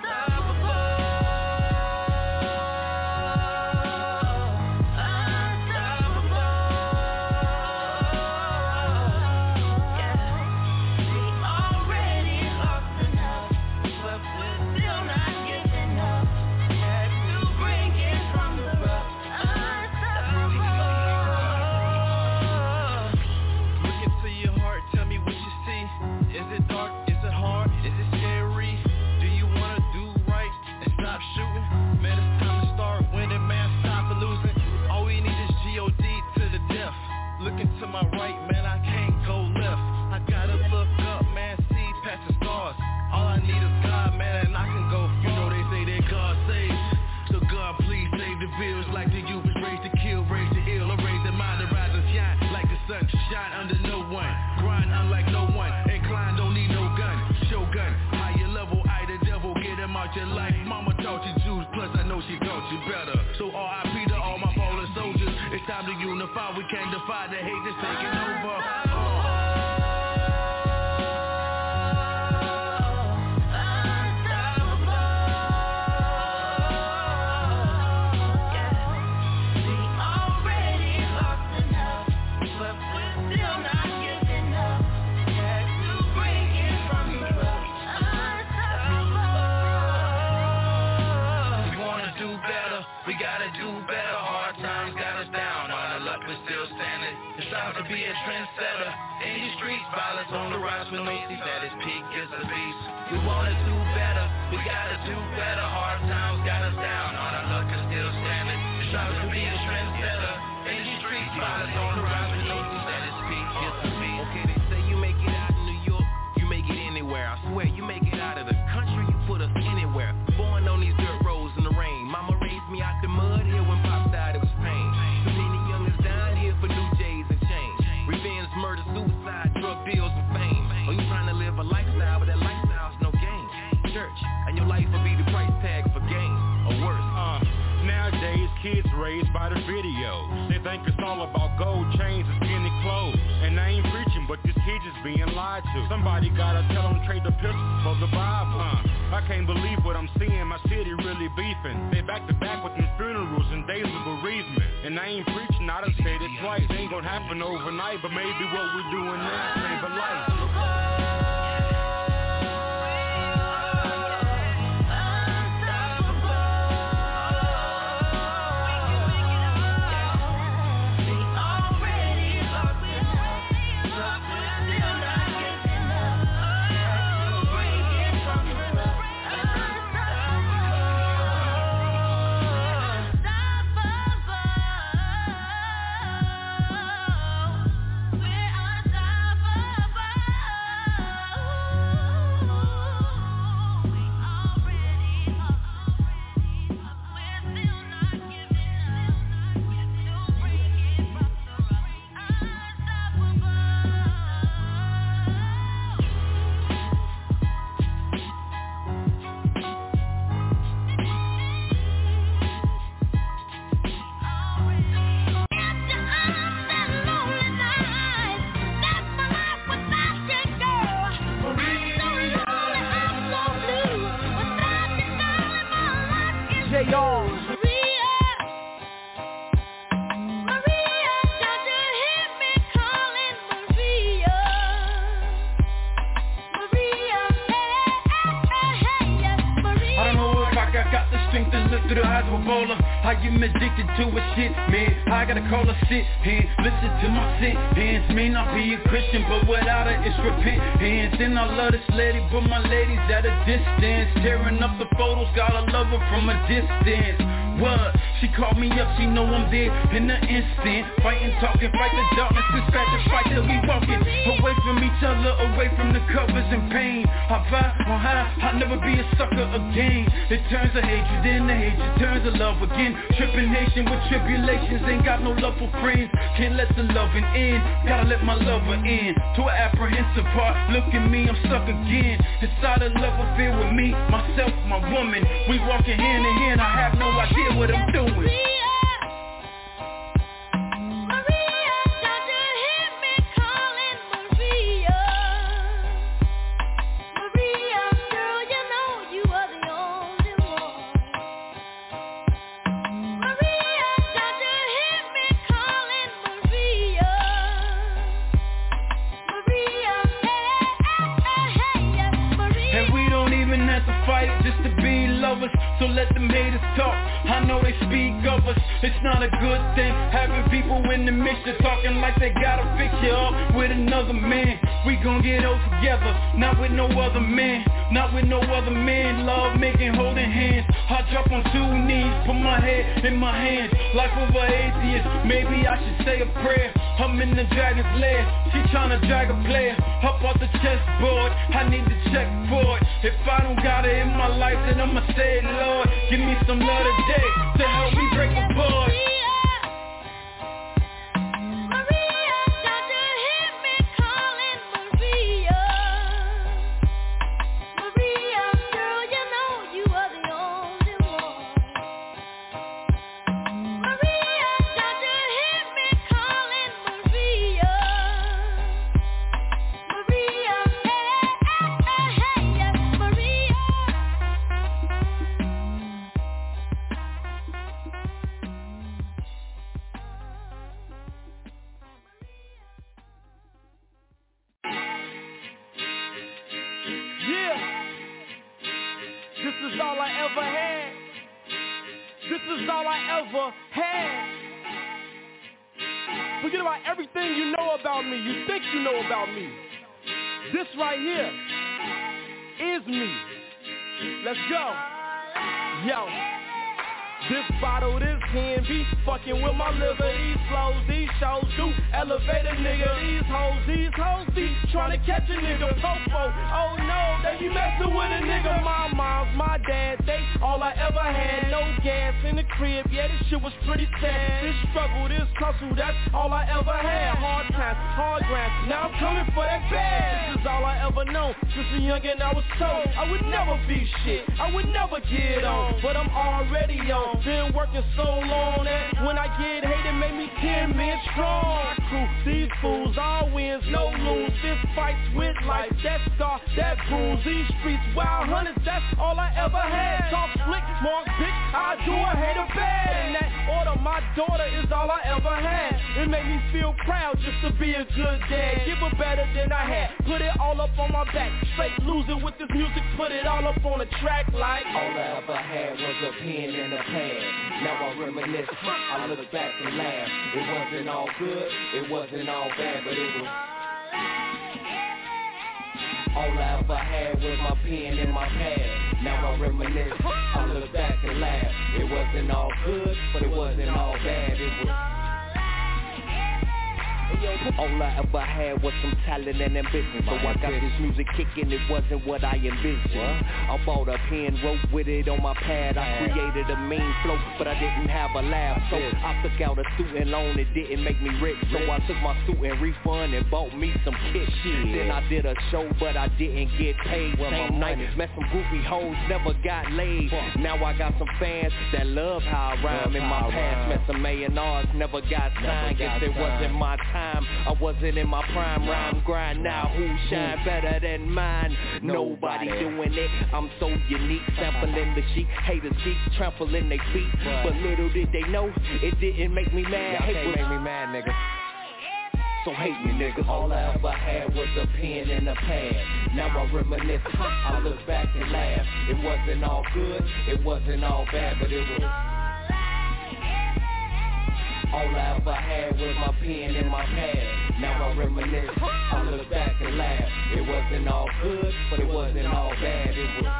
To my right, man, I can't go left. I gotta look up, man, see past the stars. All I need is God, man, and I can go far. You know they say that God saves, so God please save the bills. Like the youth is raised to kill, raise the ill, or raise the mind to rise and shine like the sun shine under no one. Grind unlike no one, inclined time to unify. We can't defy the hate that's taking over. We gotta do better, hard times got us down, on the luck we're still standing. It's time to be a trendsetter. In these streets, violence on the rise with no cease. At its peak is a beast. We wanna do better, we gotta do better. Hard times got us down, on the luck is still standing. It's time to be a trendsetter. In these streets, violence on the rise with no cease. At its peak is a beast. Okay, they say you make it out of New York, you make it anywhere. I swear, you make it out of the country, you put us anywhere. Born on these dirt roads in the rain. Mama raised me out the mud here when Pop died, it was pain. Too many youngins down here for new J's and change. Revenge, murder, suicide, drug deals and fame. Oh, you trying to live a lifestyle, but that lifestyle's no game. Church, and your life will be the price tag for gain, or worse. Uh, nowadays, kids raised by the videos. They think it's all about gold chains and skinny clothes. And I ain't preaching, but this kid just being lied to. Somebody gotta tell them trade the pistols for the Bible. Uh, I can't believe what I'm seeing, my city really beefing. They back to back with them funerals and days of bereavement. And I ain't preaching, I done said it twice. Ain't gonna happen overnight, but maybe what we doing now save a life. I gotta call her sit and listen to my sentence. May not be a Christian, but without her it's repentance. And I love this lady, but my lady's at a distance. Tearing up the photos, gotta love her from a distance. What? She called me up, she know I'm there in an instant. Fighting, talking, fight the darkness, dispatch and fight till we walking away from each other, away from the covers and pain. I vibe on high, I'll never be a sucker again. It turns to hatred, then the hatred turns to love again. Tripping nation with tribulations, ain't got no love for friends. Can't let the loving in, gotta let my lover in. To an apprehensive heart, look at me, I'm stuck again. Inside a love affair with me, myself, my woman. We walking hand in hand, I have no idea what I'm doing. So let them haters talk, I know they speak of us. It's not a good thing, having people in the mixture talking like they gotta fix you up with another man. We gon' get old together, not with no other man. Not with no other man, love making, holding hands. I drop on two knees, put my head in my hands. Life of an atheist, maybe I should say a prayer. I'm in the dragon's lair, she tryna drag a player up off the chessboard, I need to check for it. If I don't got it in my life, then I'ma say, Lord, give me some love today to help me break the board. Maria, This is all I ever had. This is all I ever had. Forget about everything you know about me. You think you know about me. This right here is me. Let's go. Yo. This bottle, this hand be fucking with my liver. These flows, these shows do elevate a nigga. These hoes, these hoes be trying to catch a nigga. Popo, oh no, they be messing with a nigga. My moms, my dad, they all I ever had. No gas in the crib, yeah, this shit was pretty sad. This struggle, this hustle, that's all I ever had. Hard times, hard grind, now I'm coming for that bag. This is all I ever known. Since a youngin' I was told I would never be shit, I would never get on, but I'm already on. Been working so long that when I get hated, make me ten men strong. Crew, these fools, all wins, no lose. This fights with life, that scar, that bruise. These streets, wild hunters, that's all I ever had. Talk slick, mark pick, I do a hater bad. In that order, my daughter is all I ever had. It made me feel proud just to be a good dad. Give her better than I had, put it all up on my back. Straight losing with this music, put it all up on a track like all I ever had was a pen and a pad. Now I reminisce, I look back and laugh. It wasn't all good, it wasn't all bad, but it was all I ever had was my pen and my pad. Now I reminisce, I look back and laugh. It wasn't all good, but it wasn't all bad, it was all I ever had was some talent and ambition. So I got this music kicking, it wasn't what I envisioned. I bought a pen, wrote with it on my pad. I created a mean flow, but I didn't have a laugh. So I took out a student loan, it didn't make me rich. So I took my student refund and bought me some kicks. Then I did a show, but I didn't get paid. Same night, met some groupie hoes, never got laid. Now I got some fans that love how I rhyme. In my past, met some A and R's, never got signed. Guess it wasn't my time, I wasn't in my prime. Rhyme grind, now who shine better than mine? Nobody doing it, I'm so unique. Sampling the sheep, haters keep trampling they feet. But little did they know, it didn't make me mad. Hate was make me mad, nigga. So hate me, nigga. All I ever had was a pen and a pad. Now I reminisce, I look back and laugh. It wasn't all good, it wasn't all bad, but it was all I ever had was my pen and my pad. Now I reminisce, I look back and laugh. It wasn't all good, but it wasn't all bad, it was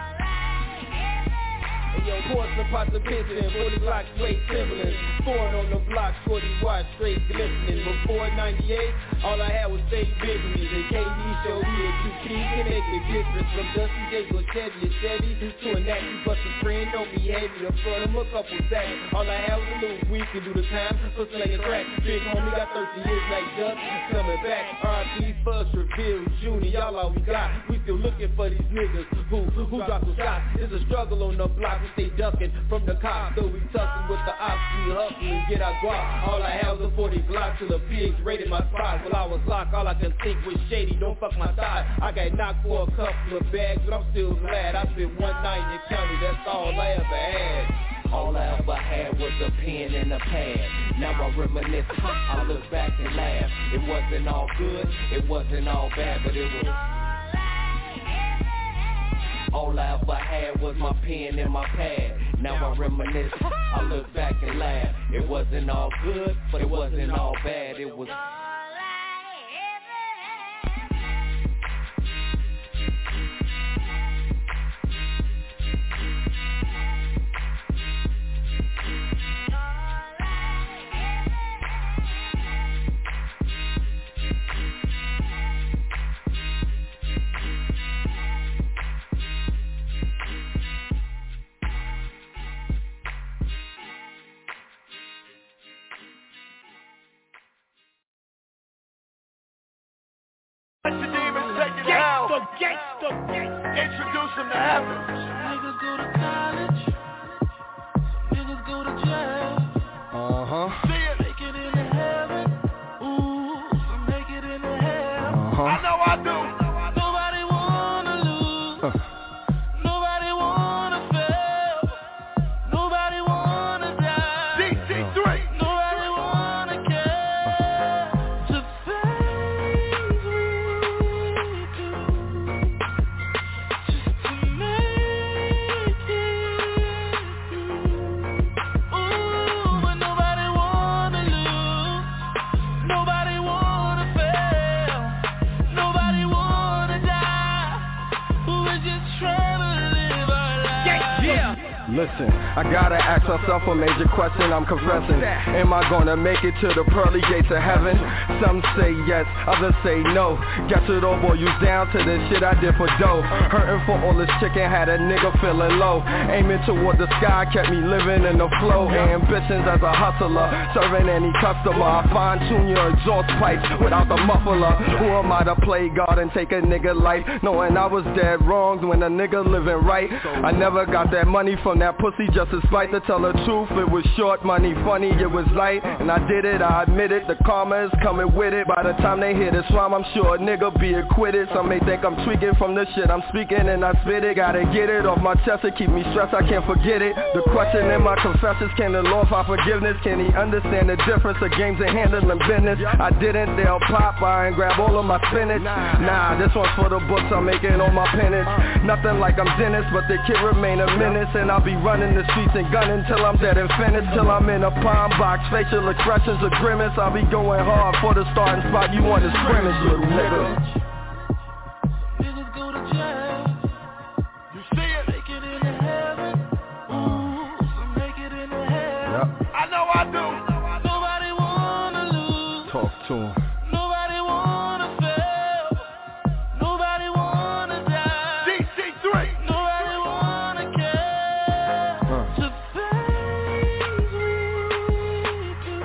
yo, porcelain pots of pigeon, forty blocks, straight Timberlands. Foreign on the block, shorty watch, straight glistening. Before ninety-eight, all I had was fake business. And K D showed me that you can make a difference. From Dusty J to a Chevy, a Chevy to a Nike, but some friend don't be heavy. The front of a couple sacks. All I had was a little week to do the time, hustle like a crack. Big homie got thirty years like Dust, coming back. R P Fuss, Reveal, Junior, y'all all we got. We still looking for these niggas who, who drop the shots. It's a struggle on the block. Stay ducking from the cops, so we tussling with the ops. We hustle and get our guap. All I had was a forty Glock till the pigs raided my spot. While I was locked, all I could think was shady. Don't fuck my thigh. I got knocked for a couple of bags, but I'm still glad I spent one night in the county. That's all I ever had. All I ever had was a pen and a pad. Now I reminisce, I look back and laugh. It wasn't all good, it wasn't all bad, but it was all I ever had was my pen and my pad. Now I reminisce, I look back and laugh. It wasn't all good, but it wasn't all bad, it was Gangsta, gangsta, introduce him to heaven. Niggas go to college, niggas go to jail. Uh-huh. See it. Make it into heaven. Ooh, so make it into hell. Uh-huh. I know I do. Nobody wanna lose. Huh. Nobody wanna fail. Nobody wanna die. D T three. Nobody wanna care. To things we do. Just to make Listen, I gotta ask myself a major question, I'm confessing. Am I gonna make it to the pearly gates of heaven? Some say yes, others say no. Guess it all boils down to the shit I did for dough. Hurting for all this chicken had a nigga feeling low. Aiming toward the sky kept me living in the flow. Ambitions as a hustler, serving any customer. I fine tune your exhaust pipes without the muffler. Who am I to play God and take a nigga life? Knowing I was dead wrong when a nigga living right. I never got that money from that pussy just to spite. To tell the truth, it was short money, funny, it was light. And I did it, I admit it, the karma is coming with it. By the time they hear this rhyme, I'm sure a nigga be acquitted. Some may think I'm tweaking from the shit I'm speaking and I spit it. Gotta get it off my chest to keep me stressed, I can't forget it. The question in my confessions, can the Lord find forgiveness? Can he understand the difference of games and handling business? I didn't, they'll pop by and grab all of my spinach. Nah, this one's for the books, I'm making all my penance. Nothing like I'm Dennis, but the kid remain a menace. And I'll be running the streets and gunning till I'm dead and finished. Till I'm in a palm box, facial expressions of grimace. I'll be going hard for the starting spot, you want to scrimmage, little nigga. Niggas go to jail. You see it? Make it into heaven. Ooh, some make it into hell. Yep. I know I do. Nobody wanna lose. Talk to him. Nobody wanna fail. Nobody wanna die. D C three. Nobody wanna care. Huh. To face we do.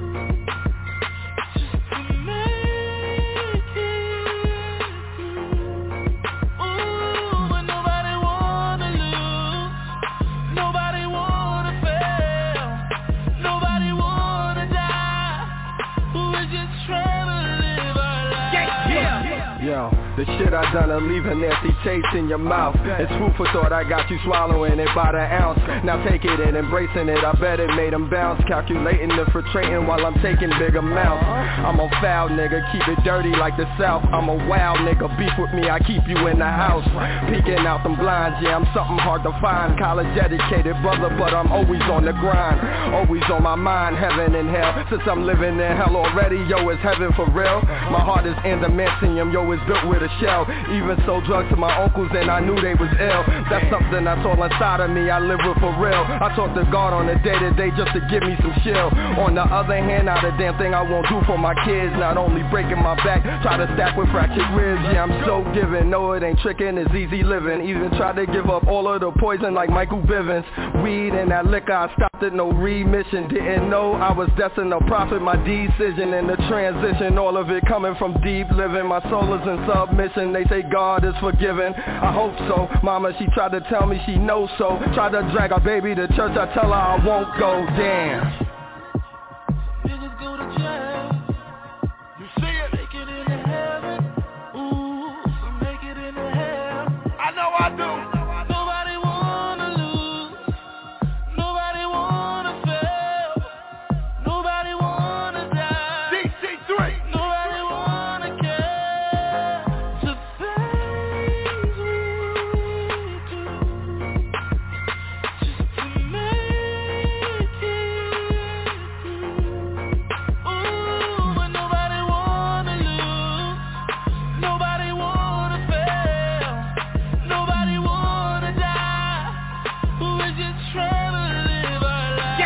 Just to make it through. Ooh, but nobody wanna lose. Nobody wanna fail. Nobody wanna die. We're just trying to live our lives. Yo, the shit I done will leave a nasty taste in your mouth. It's food for thought, I got you swallowing it by the ounce. Now take it and embracing it, I bet it made them bounce. Calculating the filtrating while I'm taking big amounts. I'm a foul nigga, keep it dirty like the South. I'm a wild nigga, beef with me, I keep you in the house. Peeking out them blinds, yeah, I'm something hard to find. College educated brother, but I'm always on the grind. Always on my mind, heaven and hell. Since I'm living in hell already, yo, it's heaven for real. My heart is adamantium, yo, it's built with a shell. Even sold drugs to my uncles and I knew they was ill. That's something that's all inside of me, I live with for real. I talk to God on a day-to-day just to give me some chill. On the other hand, not a damn thing I won't do for my kids. Not only breaking my back, try to stack with fractured ribs. Yeah, I'm so giving, no it ain't tricking, it's easy living. Even tried to give up all of the poison like Michael Bivins. Weed and that liquor, I stopped at no remission. Didn't know I was destined to profit, my decision and the transition. All of it coming from deep living, my soul is in submission. They say God is forgiving, I hope so. Mama, she tried to tell me she knows so. Tried to drag our baby to church, I tell her I won't go. Damn. Niggas go to jail. You see it? Make it into heaven. Ooh, some make it into hell. I know I do. Nobody wanna lose. Nobody wanna fail. Nobody wanna die. D C three. Nobody wanna care. To face we do. Just to make it through. Ooh, but nobody wanna lose. Nobody wanna fail. Nobody wanna die. We're just trying to live our lives.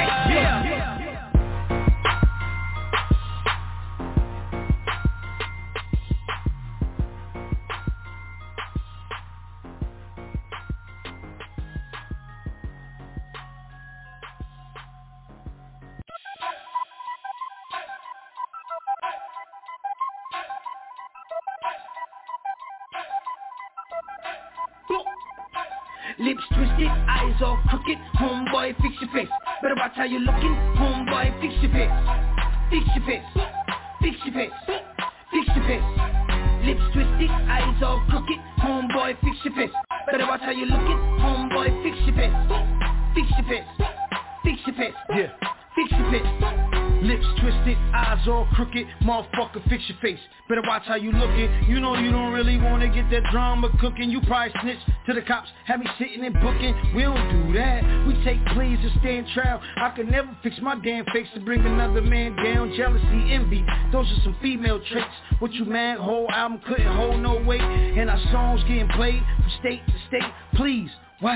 Lips twisted, eyes all crooked, homeboy fix your face. Better watch how you looking, homeboy fix your face. Fix your face, fix your face, fix your face. Lips twisted, eyes all crooked, homeboy fix your face. Better watch how you looking, homeboy fix your face. Fix your face, fix your face, yeah, fix your face. Lips twisted, eyes all crooked, motherfucker fix your face. Better watch how you looking, you know you don't really wanna get that drama cooking. You probably snitch to the cops, have me sitting and booking. We don't do that, we take pleas and stand trial. I could never fix my damn face to bring another man down. Jealousy, envy, those are some female traits. What you mad, whole album couldn't hold no weight. And our songs getting played from state to state, please. Wow,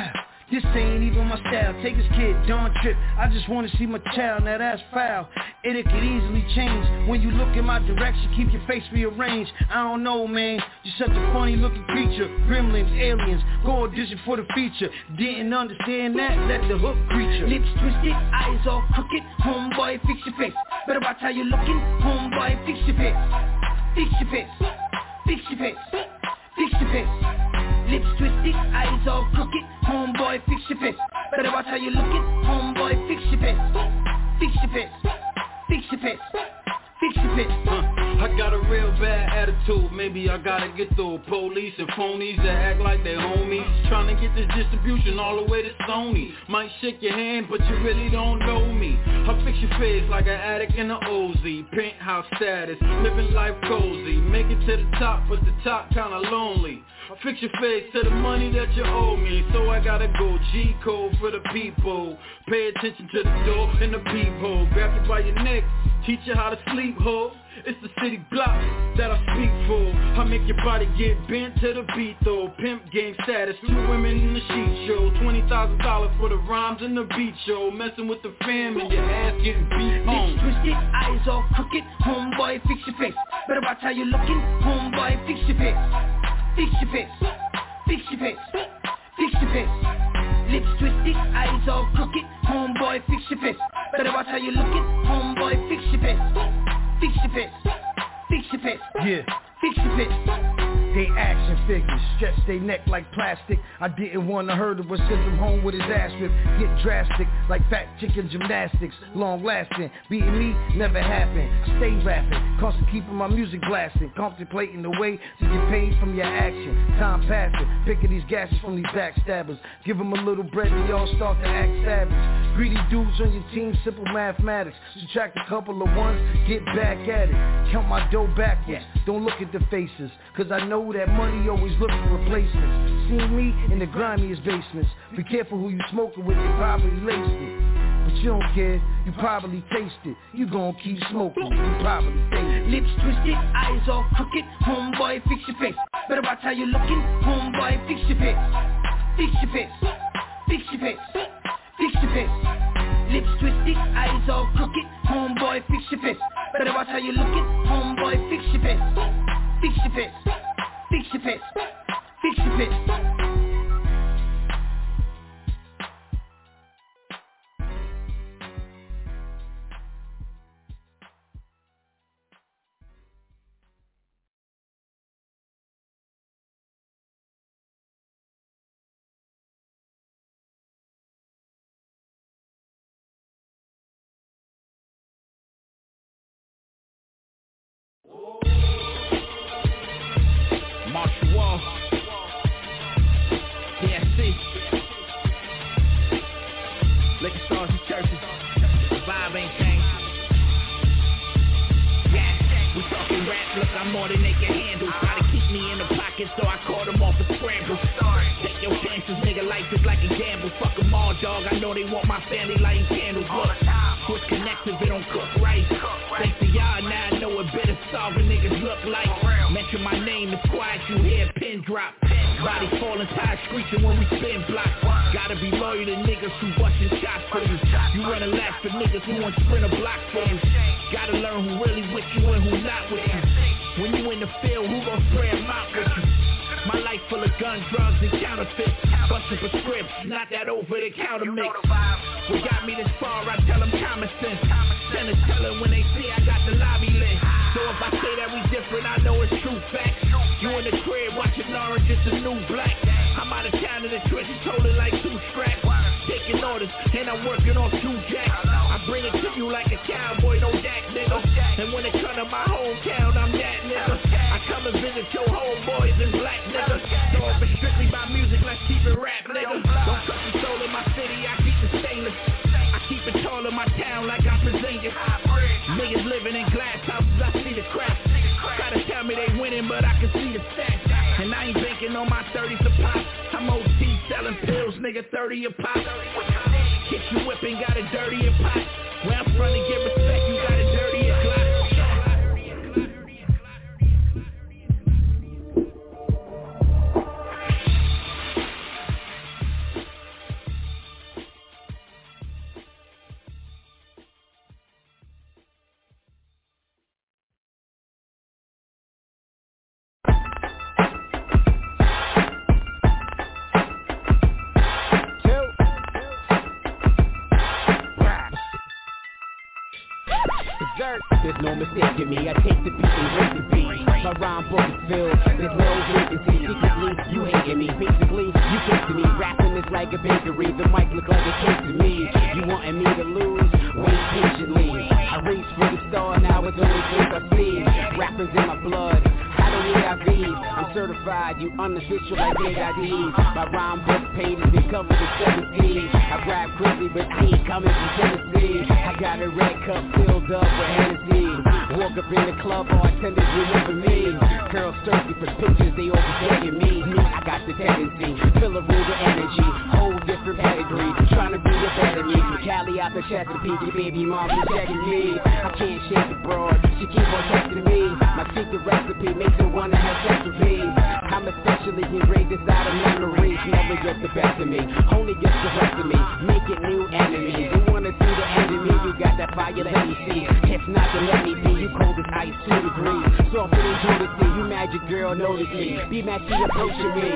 This ain't even my style. Take his kid, Dawn Trip. I just wanna see my child, now that's foul. And it could easily change. When you look in my direction, keep your face rearranged. I don't know, man. You're such a funny looking creature. Gremlins, aliens, go audition for the feature. Didn't understand that, let the hook creature. Lips twisted, eyes all crooked. Homeboy, fix your face. Better watch how you're looking. Homeboy, fix your face. Fix your face. Fix your face. Fix your face. Lips twisted, eyes all crooked. Homeboy, fix your face. Better watch how you're looking. Homeboy, fix your face. Fix your face. Fix your face. Fix your face. Huh. I got a real bad attitude. Maybe I gotta get through police and phonies that act like they homies. Trying to get this distribution all the way to Sony. Might shake your hand, but you really don't know me. I fix your face like an addict in an O Z. Penthouse status, living life cozy. Make it to the top, but the top kinda lonely. Fix your face to the money that you owe me. So I gotta go G code for the people. Pay attention to the door and the peephole. Grab you by your neck, teach you how to sleep, ho. It's the city block that I speak for. I make your body get bent to the beat though. Pimp game status, two women in the sheet show. Twenty thousand dollars for the rhymes and the beat show. Messing with the fam and your ass getting beat on. Lips twisted, eyes all crooked. Homeboy, fix your face. Better watch how you're looking. Homeboy, fix your face. Fix your face. Fix your face. Fix your face. Lips twisted, eyes all crooked. Homeboy, fix your face. Better watch how you're looking. Homeboy, fix your face. Fix your face. Fix your face. Yeah. Fix your face. They action figures, stretch they neck like plastic. I didn't want to hurt him, but send him home with his ass ripped. Get drastic, like fat chicken gymnastics. Long lasting, beating me never happened. Stay rapping, constantly keeping my music blasting. Contemplating the way to get paid from your action. Time passing, picking these gasses from these backstabbers. Give them a little bread, they all start to act savage. Greedy dudes on your team, simple mathematics. Subtract a couple of ones, get back at it. Count my dough backwards, don't look at the faces. Cause I know that money always looks for replacements. See me in the grimiest basements. Be careful who you smoking with, they probably laced it. But you don't care, you probably taste it. You gon' keep smoking, you probably taste it. Lips twisted, eyes all crooked. Homeboy, fix your face. Better watch how you're looking. Homeboy, fix your face. Fix your face. Fix your face. Fix your face. Lips twisted, eyes all crooked. Homeboy, fix your face. Better watch how you're looking. Homeboy, fix your face. Fix your face. Fix your face. Fix your face. Marshall Wall, P S C, liquor stores and churches, the vibe ain't changed. Yeah, we talking rap, look, I'm more than they can handle. Try to keep me in the pocket, so I caught them off the scramble. Take your chances, nigga, life is like a gamble. Fuck them all, dog, I know they want my family lighting candles. Look, switch connectors, it don't cook right. Thanks to y'all, now I know what better solving niggas look like. Mention my name, it's quiet, you hear a pin drop. Body falling, tires screeching when we spin blocks. Gotta be loyal to niggas who bustin' shots for you. You run a lap for niggas who want sprint a block for you. Gotta learn who really with you and who not with you. When you in the field, who gon' spray them out with you? My life full of gun, drugs, and counterfeits. Bustin' for scripts, not that over-the-counter mix. What got me this far, I tell them common sense. Send a teller when they see I got the lobby lit. So if I say that we different, I know it's true facts. You in the crib watching orange, it's a new black. I'm out of town in the trenches, holding like two scraps. Taking orders, and I'm working on two jacks. I bring it to you like a cowboy, no jack, nigga. And when it come to my hometown, I'm that nigga. I come and visit your homeboys in black, nigga. So if it's strictly by music, let's keep it rap, nigga. Don't cut the soul in my city, I keep it stainless. I keep it tall in my town like I'm Virginia. Niggas living in glass houses, I see the cracks. Gotta tell me they winning, but I can see the stats. And I ain't banking on my thirties a pop. I'm O T selling pills, nigga, thirty a pop. Kick you whipping, got a dirty a pot. Where I'm from to get respect, you got a dirty a clock. dessert. There's no mistaking me, I take the beat and break the beat. My rhyme book is filled, there's no vacancy. Secretly, you hating me, basically, you facing me. Rapping is like a bakery, the mic look like a cake to me. You wanting me to lose? Wait patiently. I reach for the star, now it's only things I see. Rappers in my blood, I don't need I Vs. I'm certified, you unofficial like big I Ds. My rhyme book page has been covered in seven C's. I rap quickly, but I ain't coming from Tennessee. I got a red cup filled up with Hennessy. Walk up in the club, bartenders remember me. Girls thirsty for pictures, they all forgetting me. Me, I got the tendency, fill a room with energy. Whole different pedigree, trying to be a better me. From Cali out to Chesapeake, baby mom be checking me. I can't shake the broad, she keep on texting me. My secret recipe makes her wanna have sex with me. I'm especially engraved inside of memories. Never get the best of me, only gets the rest of me. Making new enemies, you wanna see the end of me. You got that fire, let me see. If not, then let me be. You cold as ice, two degrees. Softer than Jodeci, you magic girl, notice me. Be mad, she approaching me.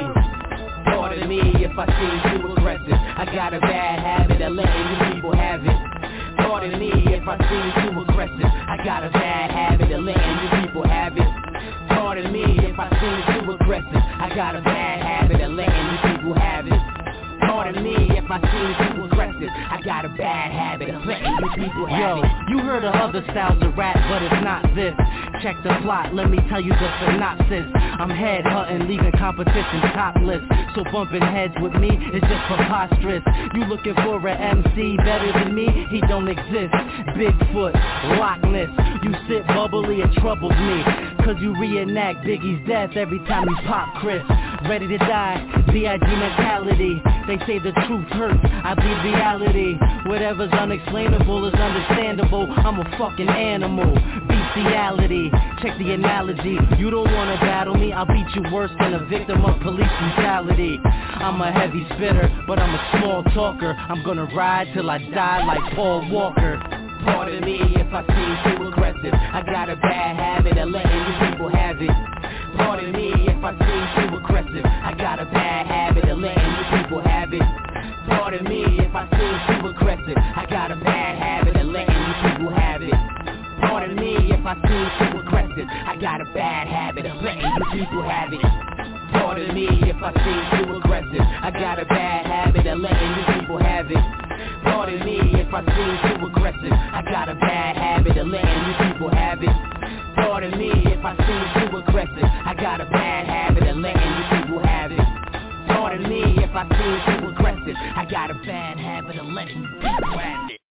Pardon me if I seem too aggressive. I got a bad habit of letting you people have it. Pardon me if I seem too aggressive. I got a bad habit of letting you people have it. Pardon me if I seem too aggressive. I got a bad habit of letting you people have it. Pardon me if I seem too aggressive. I got a bad habit of letting you people have Yo, it. you heard of other styles of rap, but it's not this. Check the plot, let me tell you the synopsis. I'm head hunting, leaving competition topless. So bumping heads with me is just preposterous. You looking for an M C better than me? He don't exist. Bigfoot, Loch Ness. You sit bubbly, it troubles me. Cause you reenact Biggie's death every time you pop Chris. Ready to die, B I G mentality. They say the truth hurts, I bleed reality. Whatever's unexplainable is understandable. I'm a fucking animal, bestiality. Check the analogy, you don't wanna battle me, I'll beat you worse than a victim of police brutality. I'm a heavy spitter, but I'm a small talker. I'm gonna ride till I die like Paul Walker. Pardon me if I seem too aggressive. I got a bad habit of letting you people have it. Pardon me if I seem too aggressive. I got a bad habit of letting you people have it. Pardon me if I seem too aggressive. I got a bad habit of letting you people have it. Pardon me if I seem too aggressive. I got a bad habit of letting you people have it. Pardon me if I seem too aggressive. I got a bad habit of letting you people have it. Pardon me if I seem too aggressive. I got a bad habit of letting you people have it. Pardon me if I seem too aggressive. I got a bad habit of letting you people have it. Pardon me if I seem too aggressive. I got a bad habit of letting you people have it.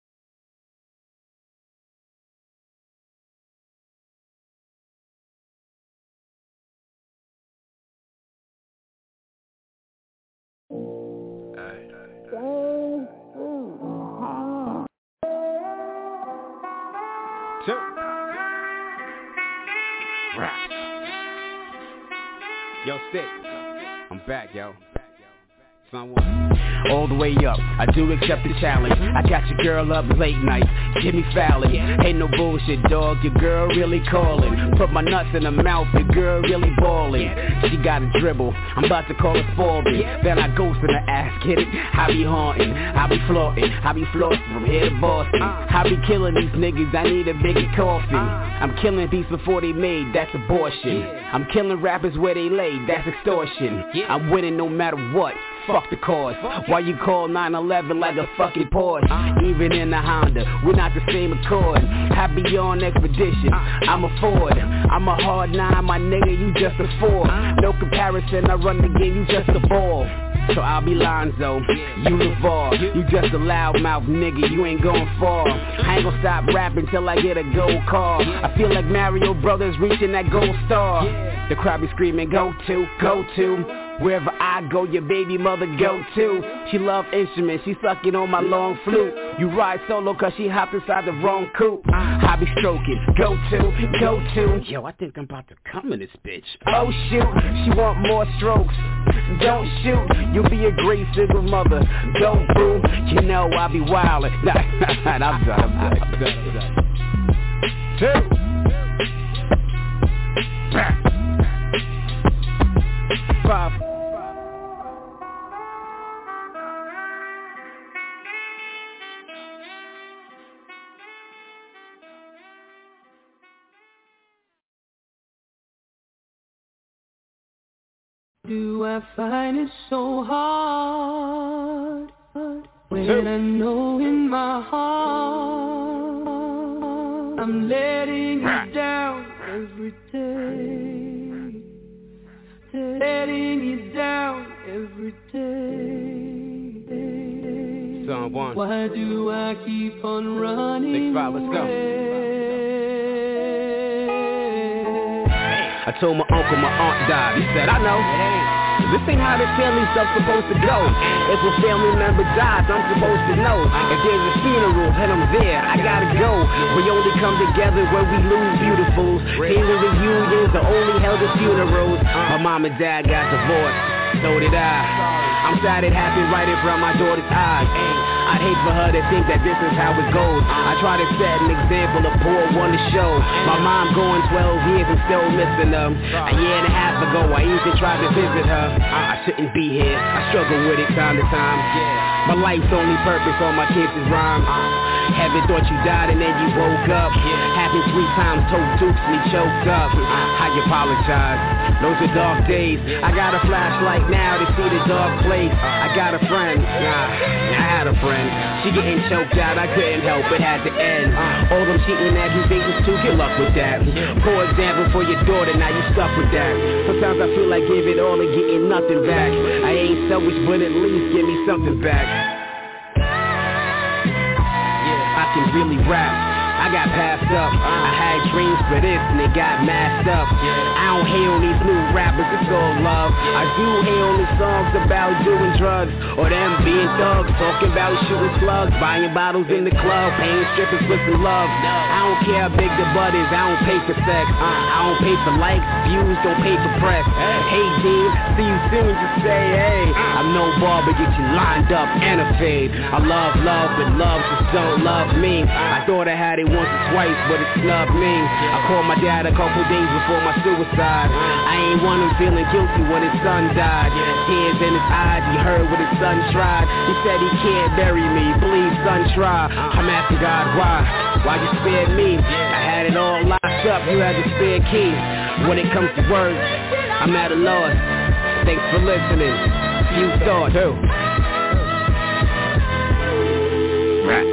Two. Rap. Yo, Stick. I'm back, yo. Son one. All the way up, I do accept the challenge. I got your girl up late nights, Jimmy Fallon. Ain't no bullshit, dog, your girl really calling. Put my nuts in her mouth, your girl really balling. She got a dribble, I'm about to call it Forbes. Then I ghost in her ass, get it? I be haunting, I be flaunting, I be flossing from here to Boston. I be killing these niggas, I need a bigger coffee. I'm killing beats before they made, that's abortion. I'm killing rappers where they lay, that's extortion. I'm winning no matter what. Fuck the cause. Why you call nine eleven like a fucking Porsche? Even in the Honda, we're not the same Accord. I be on expedition, I'm a Ford. I'm a hard nine, my nigga, you just a four. No comparison, I run the game, you just a ball. So I'll be Lonzo, you LeVar. You just a loudmouth nigga, you ain't going far. I ain't gonna stop rapping till I get a gold car. I feel like Mario Brothers reaching that gold star. The crowd be screaming, go to, go to. Wherever I go, your baby mother go too. She love instruments, she sucking on my long flute. You ride solo cause she hopped inside the wrong coupe. I be stroking, go to, go to. Yo, I think I'm about to come in this bitch. Oh shoot, she want more strokes. Don't shoot, you'll be a great single mother. Don't boo, you know I be wildin'. Nah, I'm done, I'm done, I'm done, I'm done. Two. Five. do I find it so hard when I know in my heart I'm letting you down every day, letting you down every day. Song one. Why do I keep on running? Six five, let's go. Away? I told my uncle my aunt died. He said, I know. This ain't how the family stuff's supposed to go. If a family member dies, I'm supposed to know. If there's a funeral and I'm there, I gotta go. We only come together when we lose beautifuls. Family reunions are only held at funerals. My mom and dad got divorced, so did I. I'm sad it happened right in front of my daughter's eyes. I'd hate for her to think that this is how it goes. I try to set an example, a poor one to show. My mom going twelve years and still missing her. A year and a half ago, I even tried to visit her. I shouldn't be here, I struggle with it time to time. My life's only purpose, all my kids is rhyme. Heaven thought you died and then you woke up. Happened three times, told Dukes me choked up. I apologize, those are dark days. I got a flashlight now to see the dark place. I got a friend, nah, I had a friend. She getting choked out, I couldn't help it, had to end. All them cheating accusations too, good luck with that. Poor example for your daughter, now you stuck with that. Sometimes I feel like give it all and getting nothing back. I ain't selfish, but at least give me something back. I can really rap. I got passed up. I had dreams for this and it got masked up. I don't hate on these new rappers, it's all love. I do hate on the songs about doing drugs or them being thugs, talking about shooting slugs, buying bottles in the club, paying strippers for some love. I don't care how big the butt is, I don't pay for sex. I don't pay for likes, views, don't pay for press. Hey Dean, see you soon, just say hey. I'm no barber, get you lined up and a fade. I love love, but love just don't love me. I thought I had it once or twice, but it snubbed me. I called my dad a couple days before my suicide. I ain't want him feeling guilty when his son died. Tears in his eyes, he heard what his son tried. He said he can't bury me, please son try. I'm asking God why, why you spared me? I had it all locked up, you had the spare key. When it comes to words, I'm at a loss. Thanks for listening. Few thoughts. Right.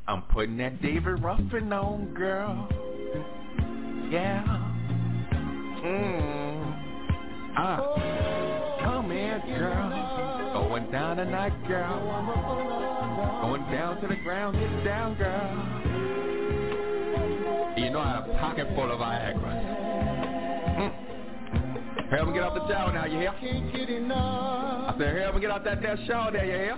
I'm putting that David Ruffin on, girl. Yeah. Mmm. Ah. Come here, girl. Going down tonight, girl. Going down to the ground, get down, girl. You know I have a pocket full of Viagra. Mm. Help me get off the shower now, you hear? Can't get enough. I said, help me get off that, that shower there, you hear?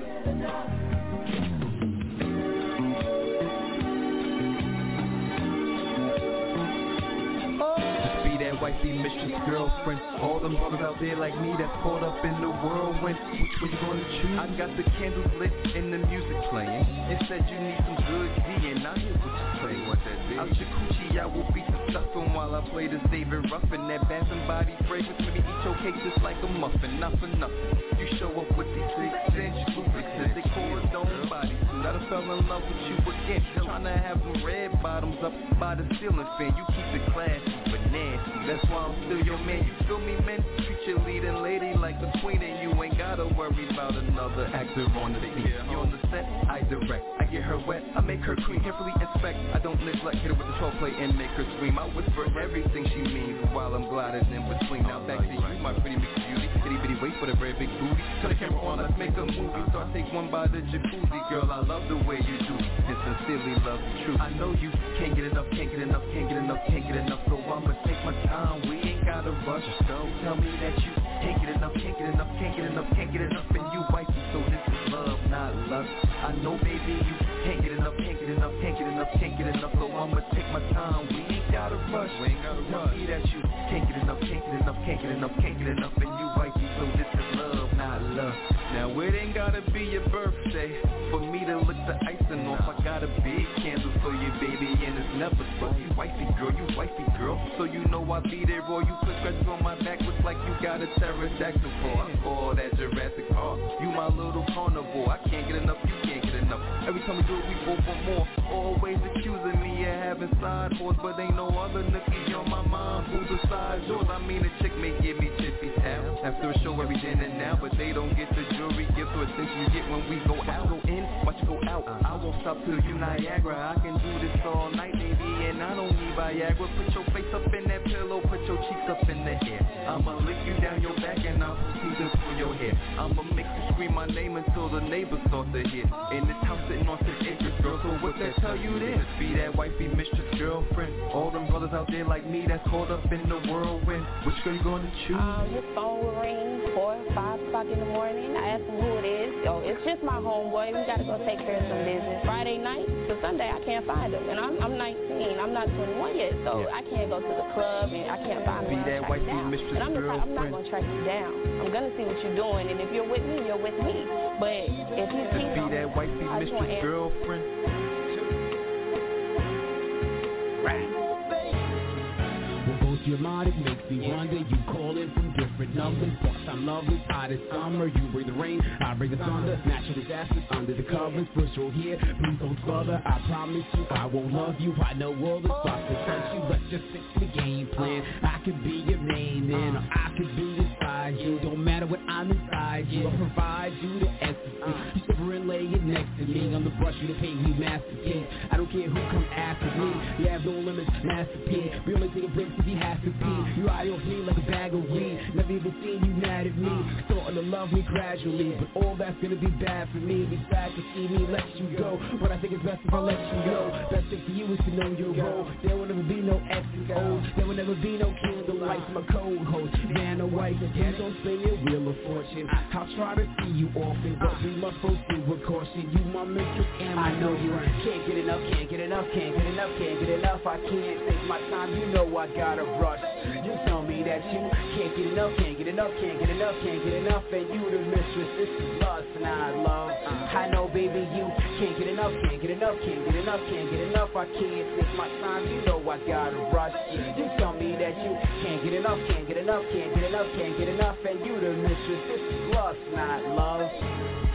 Wifey, mistress, girlfriend, all them brothers out there like me that's caught up in the whirlwind. Which way you gonna choose? I got the candles lit and the music playing. It said you need some good D, and I hear what you say. What that be? Out your coochie, I will beat the stuff on while I play this David Ruffin. That Bath and Body fragrance, maybe eat your cake just like a muffin. Not for nothing. You show up with these six inch Lubricants, they cordon body suit. I done fell in love with you again. Trying to have them red bottoms up by the ceiling fan. You keep it classy but nasty. That's why I'm still your man. You feel me, man? Treat your leading lady like the queen, and you ain't gotta worry about another actor on the scene. You on the set, I direct. I get her wet, I make her clean, carefully inspect. I don't neglect, hit her with the twelve play and make her scream. I whisper everything she means while I'm gliding in between. Now back to you, my pretty mixed beauty. Itty bitty waist with a very big booty. Turn the camera on, let's make a movie. So I take one by the jacuzzi, girl. I love the way you do, and sincerely love the truth. I know you can't get enough, can't get enough, can't get enough, can't get enough. So I'ma take my time. We ain't gotta rush. Don't tell me that you can't get enough, can't get enough, can't get enough, can't get enough, and you wifey. So this is love, not lust. I know, baby, you can't get enough, can't get enough, can't get enough, can't get enough. So I'ma take my time. We ain't gotta rush. We ain't gotta tell rush. me that you can't get enough, can't get enough, can't get enough, can't get enough, and you wifey. So this is love, not lust. Now it ain't gotta be your birthday for me to lick the icing off. I got a big candle for you, baby, and it's never so. You wifey girl, you wifey girl. So you know I be there, or you put scratches on my back, looks like you got a pterodactyl paw. I call that Jurassic Park. You my little carnivore. I can't get enough, you can't get enough. Every time we do it, we both want more. Always accusing me of having side horse, but ain't no other nookie on my mind. Who's besides yours? I mean, a chick may give me chippy tap after a show every then and now, but they don't get the jewelry gift or attention you get when we go out. Go in, watch you go out. I won't stop till you Niagara. I can do this all night, baby, and I don't need Viagra. Put your face up in that pillow, put your cheeks up in the air. I'ma lick you down your back and I'll proceed to pull your hair. I'ma make you scream my name until the neighbors start to hear. In this house sitting on six acres, girl. So what that tell you then? Be that wifey, mistress, girlfriend. All them brothers out there like me that's caught up in the whirlwind. Which girl you gonna choose? Um, his phone will ring four, five o'clock in the morning. I ask him who it is. Yo, it's just my homeboy. We gotta go take care of some business. Friday night to Sunday, I can't find him, and I'm I'm nineteen. I'm not twenty-one yet, so yeah. I can't go to the club and I can't find him. Be that wifey, mistress, and I'm, the type, I'm not gonna track you down. I'm gonna see what you're doing, and if you're with me, you're with me. But if he's cheating on me, be that wifey, mistress, girlfriend. Right. What goes through your mind, it makes me wonder. You call in from different numbers. Part-time lovers, hot as summer. You bring the rain, I bring the thunder. Natural disasters under the covers. Push your here, please don't smother. I promise you, I won't love you. I know all the spots to touch you. Let's just stick to the game plan. I could be your main man, or I could be inside you. Don't matter what I'm inside you. I'll provide you the ecstasy. You shiver and lay it next to me. On the brush, you to pay me masterpiece. I don't care who comes after me. You have no limits, masterpiece. We only take a break if you have to pee. You eye off me like a bag of weed. Never even seen you mad at me. Starting to love me gradually, but all that's gonna be bad for me. Be sad to see me let you go, but I think it's best if I let you go. Best thing for you is to know your role. There will never be no X and O's. There will never be no candlelight. My code host, man or wife, please don't spin your wheel of fortune. I'll try to see you often, but we must proceed with caution. You my mistress and my I know you can't get enough, can't get enough, can't get enough, can't get enough. I can't take my time, you know I gotta rush. You tell me that you can't get enough, can't get enough, can't get enough, can't get enough, and you the mistress. This is lust, not love. I know, baby, you can't get enough, can't get enough, can't get enough, can't get enough. I can't take my time, you know I gotta rush. You tell me that you can't get enough, can't get enough, can't get enough, can't get enough, and you the mistress. This is lust, not love.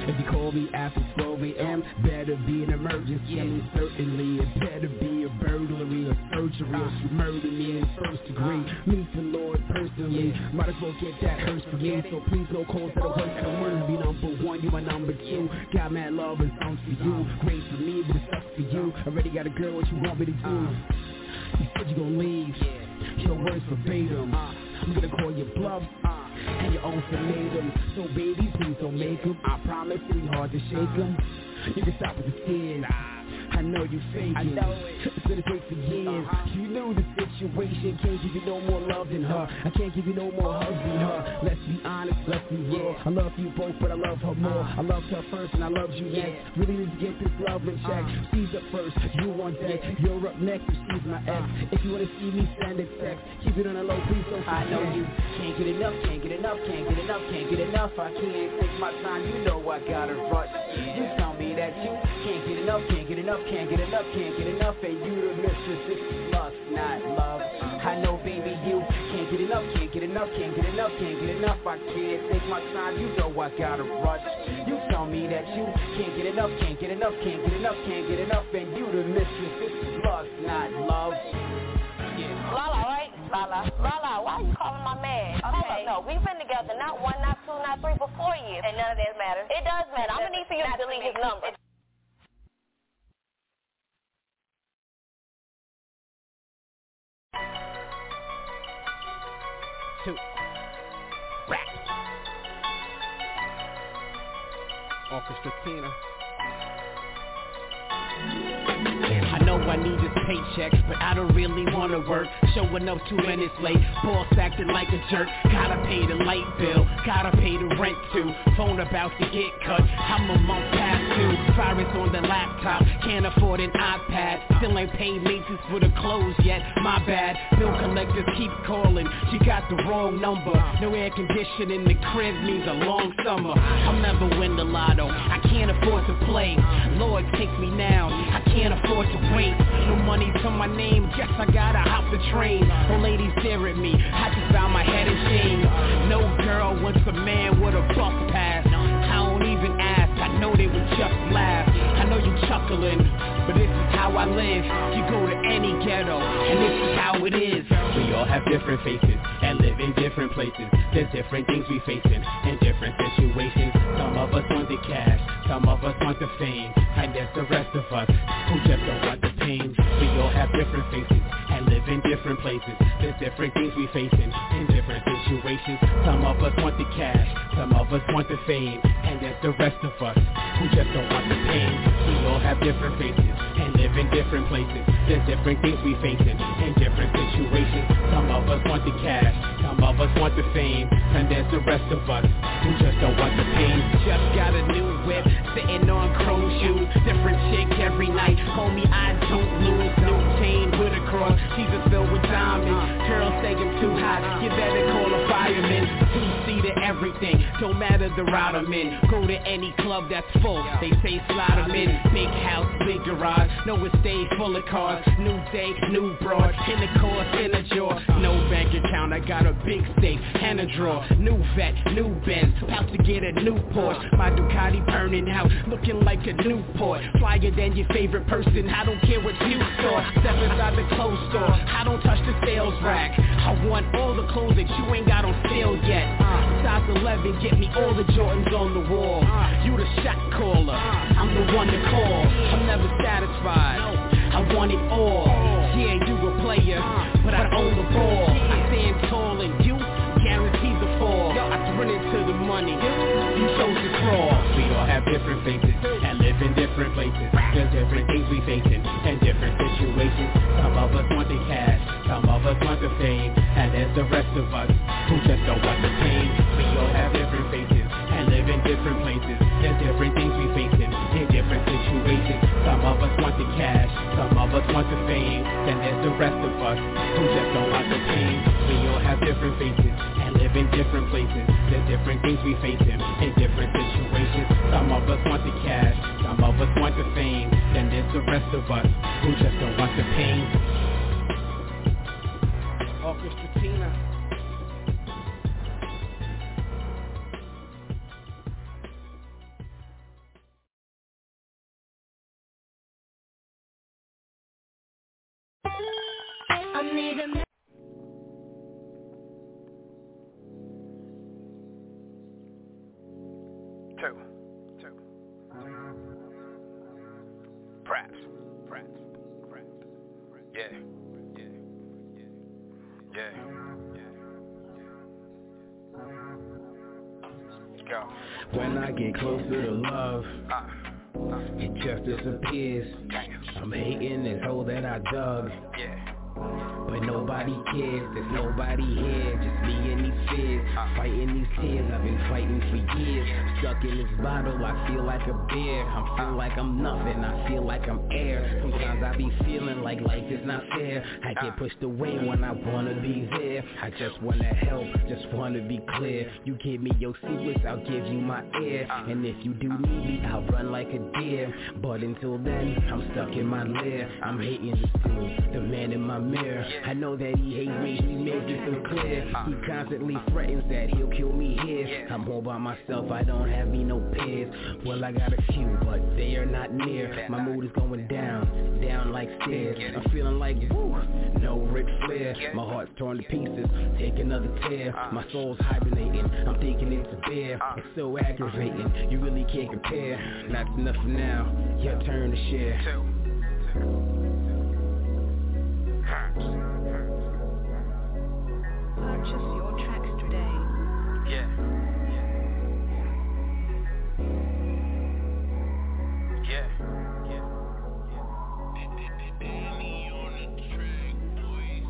If you call me after twelve a.m., better be an emergency. I mean, certainly it better be a burglary or surgery, or she murdered me in first degree. Meet the Lord personally, might as well get that hearse for me. So please no calls that are worse than one. Be number one, you are number two. Got mad love and sounds for you. Great for me, but it sucks for you. Already got a girl, what you want me to do? You said you gon' leave, your words verbatim. I'm gonna call your bluff and your own ultimatum. So baby, please don't make them. I promise it ain't hard to shake them. You can stop with the tears, I know you faking. I know it. It's gonna take for years. You knew the situation. Can't give you no more love than her. I can't give you no more hugs than her. Let's be honest, let's be real. I love you both, but I love her more. I loved her first and I loved you next. Really need to get this love in check. She's up first, you on deck. You're up next, if she's my ex. If you wanna see me, send it text. Keep it on the low, please don't forget. I know you can't get enough, can't get enough, can't get enough, can't get enough. I can't take my time, you know I gotta rush. You tell me that you can't get enough, can't get enough, can't get enough, can't get enough. And you the mistress, this is lust, not love. I know, baby, you can't get enough, can't get enough, can't get enough, can't get enough. I can't take my time, you know I gotta rush. You tell me that you can't get enough, can't get enough, can't get enough, can't get enough. And you the mistress, this is lust, not love. Yeah. Lala, right? Lala. Lala, why are you calling my man? Okay. No, we've been together not one, not two, not three, but four years. And none of that matters. It does matter. I'm gonna need for you to delete his number. Two. Rap. Orchestra Tina. I know I need this paycheck, but I don't really wanna work. Showing up two minutes late, boss acting like a jerk. Gotta pay the light bill, gotta pay the rent too. Phone about to get cut, I'm a month past due. Virus on the laptop, can't afford an iPad. Still ain't paid maintenance for the clothes yet, my bad. Bill collectors keep calling, she got the wrong number. No air conditioning in the crib means a long summer. I'll never win the lotto, I can't afford to play. Lord, take me now, I can't afford to wait. No money to my name, guess I gotta hop the train. Old ladies stare at me, I just bow my head in shame. No girl wants a man with a bus pass. I don't even ask, I know they would just laugh. I know you chuckling, but this is how I live. You go to any ghetto, and this is how it is. We all have different faces, and live in different places. There's different things we facing, in different situations. Some of us want the cash, some of us want the fame. And there's the rest of us, who just don't want the pain. We all have different faces, and live in different places. There's different things we facing, in different situations. Some of us want the cash, some of us want the fame. And there's the rest of us, who just don't want the pain. We all have different faces, and live in different places. There's different things we facing, in different situations. Some of us want the cash, some of us want the fame. And there's the rest of us, who just don't want the pain. Just got a new whip, sitting on chrome shoes. Different chick every night, homie, I don't lose. New chain with a cross, she's a filled with diamonds. Girls say I'm too hot, you better call a fireman. Two-seater everything, don't matter the route I'm in. Go to any club that's full, they say slide them in. Big house, big garage, know it stays full of cars. New day, new broad, in the course, in a jaw. No bank account, I got a big safe and a drawer. New vet, new Benz, about to get a new Porsche. My Ducati burning out, looking like a Newport. Flyer than your favorite person, I don't care what you saw. Step inside the clothes store, I don't touch the sales rack. I want all the clothes that you ain't got on sale yet. uh, Size eleven, get me all the Jordans on the wall. You the shot caller, I'm the one to call. I'm never satisfied, I want it all. Yeah, you a player, but I own the ball. I stand tall and you guaranteed the fall. I run into the money, you chose to crawl. We all have different faces, and live in different places. There's different things we facing, and different situations. Some of us want the cash, some of us want the fame. And there's the rest of us, who just don't want the pain. We all have different faces, and live in different places. There's different things we facing, in different situations. Some of us want the cash, some of us want the fame. Then there's the rest of us, who just don't want the pain. We all have different faces, and live in different places. There's different things we facing, in different situations. Some of us want the cash, some of us want the fame. Then there's the rest of us, who just don't want the pain. Orchestra Tina. Two. Two. Praps. Praps. Praps. Yeah. Yeah. Yeah. Yeah. Let's go. When I get closer to love, uh, uh, it just disappears. I'm hating this hole that I dug. Yeah. But nobody cares, there's nobody here, just me and these fears, fighting these tears, I've been fighting for years, stuck in this bottle, I feel like a bear, I feel like I'm nothing, I feel like I'm air, sometimes I be feeling like life is not fair, I get pushed away when I wanna be there, I just wanna help, just wanna be clear, you give me your secrets, I'll give you my ear, and if you do need me, I'll run like a deer, but until then, I'm stuck in my lair, I'm hating this dude, the man in my mirror, I know that he hates me, he makes it so clear. He constantly threatens that he'll kill me here. I'm all by myself, I don't have me no peers. Well, I got a few, but they are not near. My mood is going down, down like stairs. I'm feeling like, woo, no Ric Flair. My heart's torn to pieces, take another tear. My soul's hibernating, I'm thinking it's a bear. It's so aggravating, you really can't compare. That's enough for now, your turn to share. Purchase your tracks today. Yeah. Yeah. Yeah. Danny on the track, boys.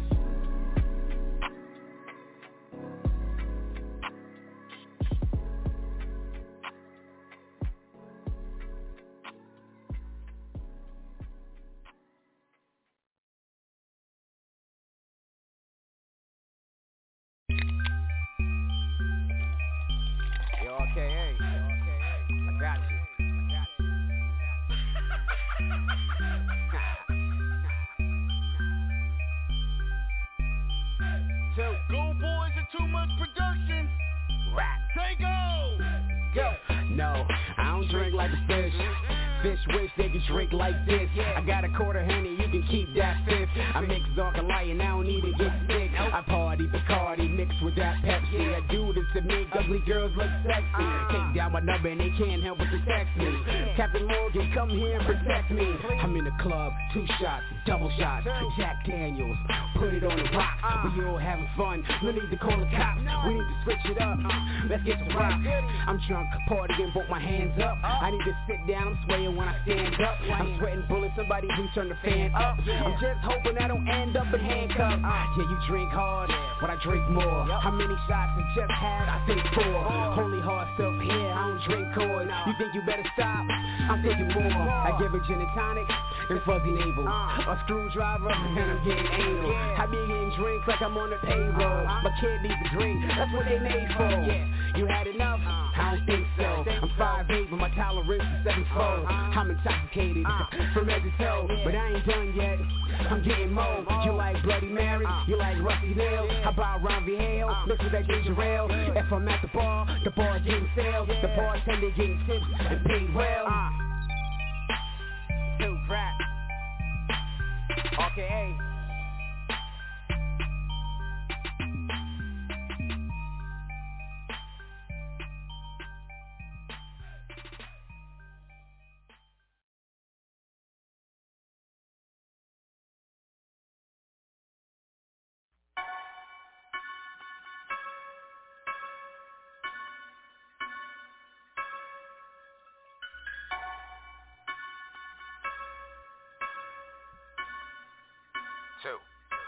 Okay, hey, okay, hey, I got you, I got you. Two. Go boys and too much production. Rap. Say go. Go. No, I don't drink like a fish. Fish wish they could drink like this. I got a quarter Henny, you can keep that fifth. I mix dark and light and I don't need to get sick. I party Bacardi mixed with that Pepsi. I do this to make ugly girls look sexy. Take down my number and they can't help but to text me. Captain Morgan, come here and protect me. I'm in the club, two shots, double shots, Jack Daniels, put it on the rocks. We all having fun, no need to call the cops. We need to switch it up, let's get some rock. I'm drunk, partying, both my hands up. I need to sit down, I'm swaying when I stand up. I'm sweating bullets, somebody please turn the fan up. I'm just hoping I don't end up in handcuffs. Yeah, you drink hard, but I drink more. How many shots I just had? I think four. Holy heart stuff here, I don't drink corn. You think you better stop? I'm thinking more. I give a gin and tonic and fuzzy navel, a screwdriver, and I'm getting anal. I be getting drinks like I'm on the payroll. My kid needs a drink, that's what they made for. You had enough? I don't think so. I'm five eight, but my tolerance is seven four. I'm intoxicated from head to toe, but I ain't done yet. I'm getting more. You like Bloody Mary? You like Rusty Nails? How about Ron Viejo? Mix with that ginger ale. If I'm at the bar, the bar's getting sales. The bartender getting tips and paid well. Two rap. Okay. Two.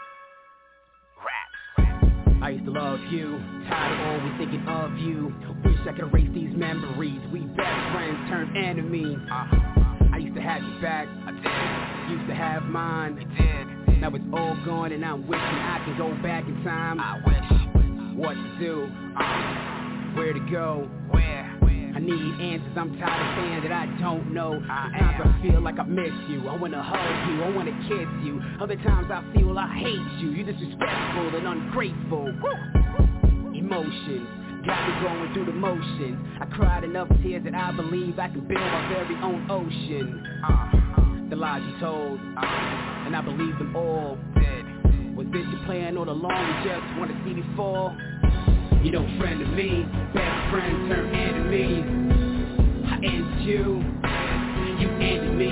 Raps. I used to love you, tired of always thinking of you. Wish I could erase these memories. We best friends turned enemies. Uh, I used to have your back, I did. Used to have mine, you did. Now it's all gone and I'm wishing I could go back in time. I wish. What to do? Uh, where to go? Where? I need answers, I'm tired of saying that I don't know. Sometimes I feel like I miss you, I wanna hug you, I wanna kiss you. Other times I feel I hate you, you're disrespectful and ungrateful. Emotions got me going through the motions. I cried enough tears that I believe I can build my very own ocean. The lies you told, and I believed them all. Was this your plan all along, you just wanna see me fall? You don't friend to me, best friends turn enemies. I ended you, you ended me.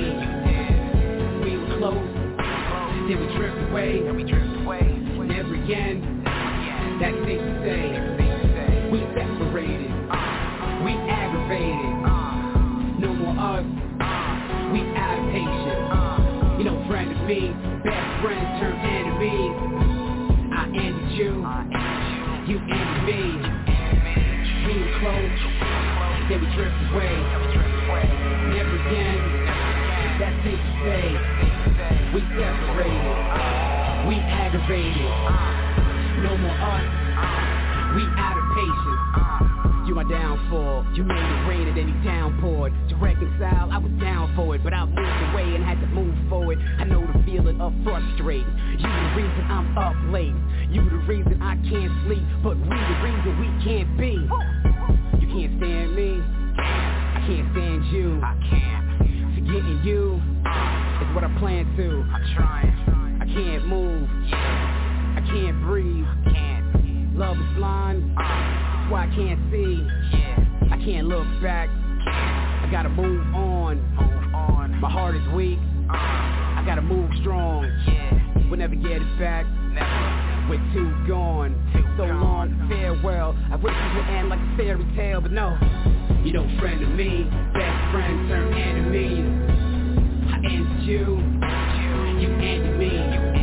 We were close, then we drift away, never again. That's safe to say. We separated, we aggravated. No more us, we out of patience. You know, friend of me, best friends turn enemies. I ended you, you ended me. We were close, then we drift away, never again. That's safe to say. We separated, we aggravated. No more us, we out of patience. You my downfall, you made it rain and then you downpoured. To reconcile, I was down for it, but I moved away and had to move forward. I know the feeling of frustrating. You the reason I'm up late, you the reason I can't sleep, but we the reason we can't be. You can't stand me, I can't stand you. I can't. Forgetting you is what I plan to. I'm trying. I can't move, I can't breathe. I can't. Love is blind, that's why I can't see. I can't look back, I gotta move on. My heart is weak, I gotta move strong. We'll never get it back, we're too gone. So long, farewell. I wish it would end like a fairy tale, but no. You don't friend of me, best friends turn enemies. I ended you, you ended me.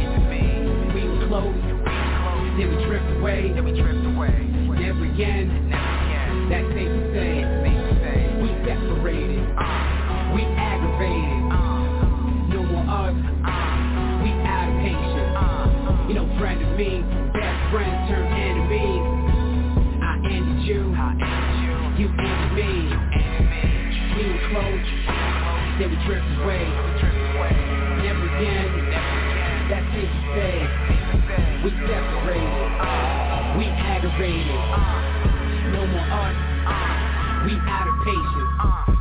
We were close, then we drift away, never again. That's safe to say. We separated, we aggravated. No more us, we out of patience. You know, friend of me, best friends turn enemies. I ended you, you ended me. We were close, then we drift away, never again. That's safe to say. We separated, we aggravated. No more us, we out of patience.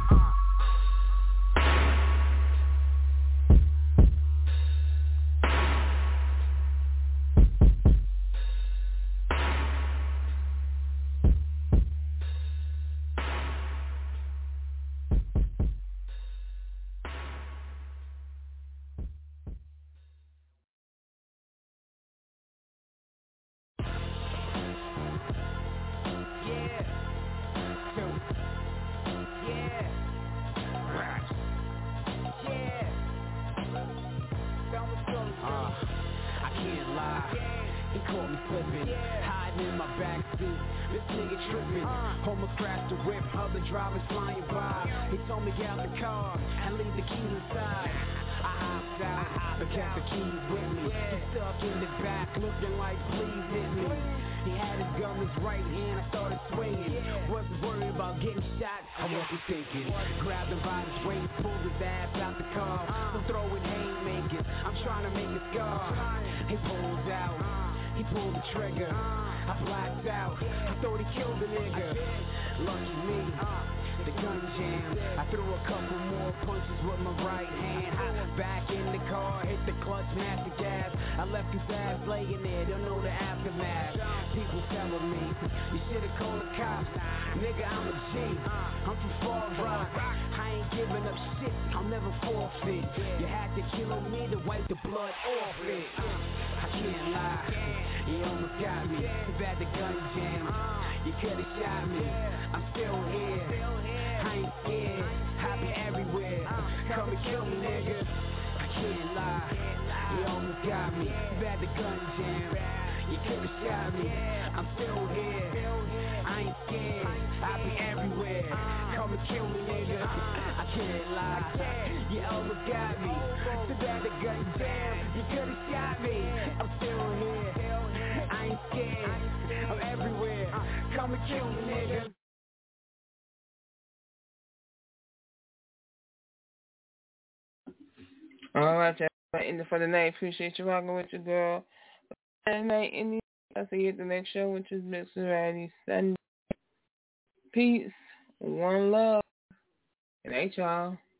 All right, y'all. Ending for the night. Appreciate you rocking with your girl. That night in the I'll see you at the next show, which is Mix Variety Sunday. Peace, one love, and hey, y'all.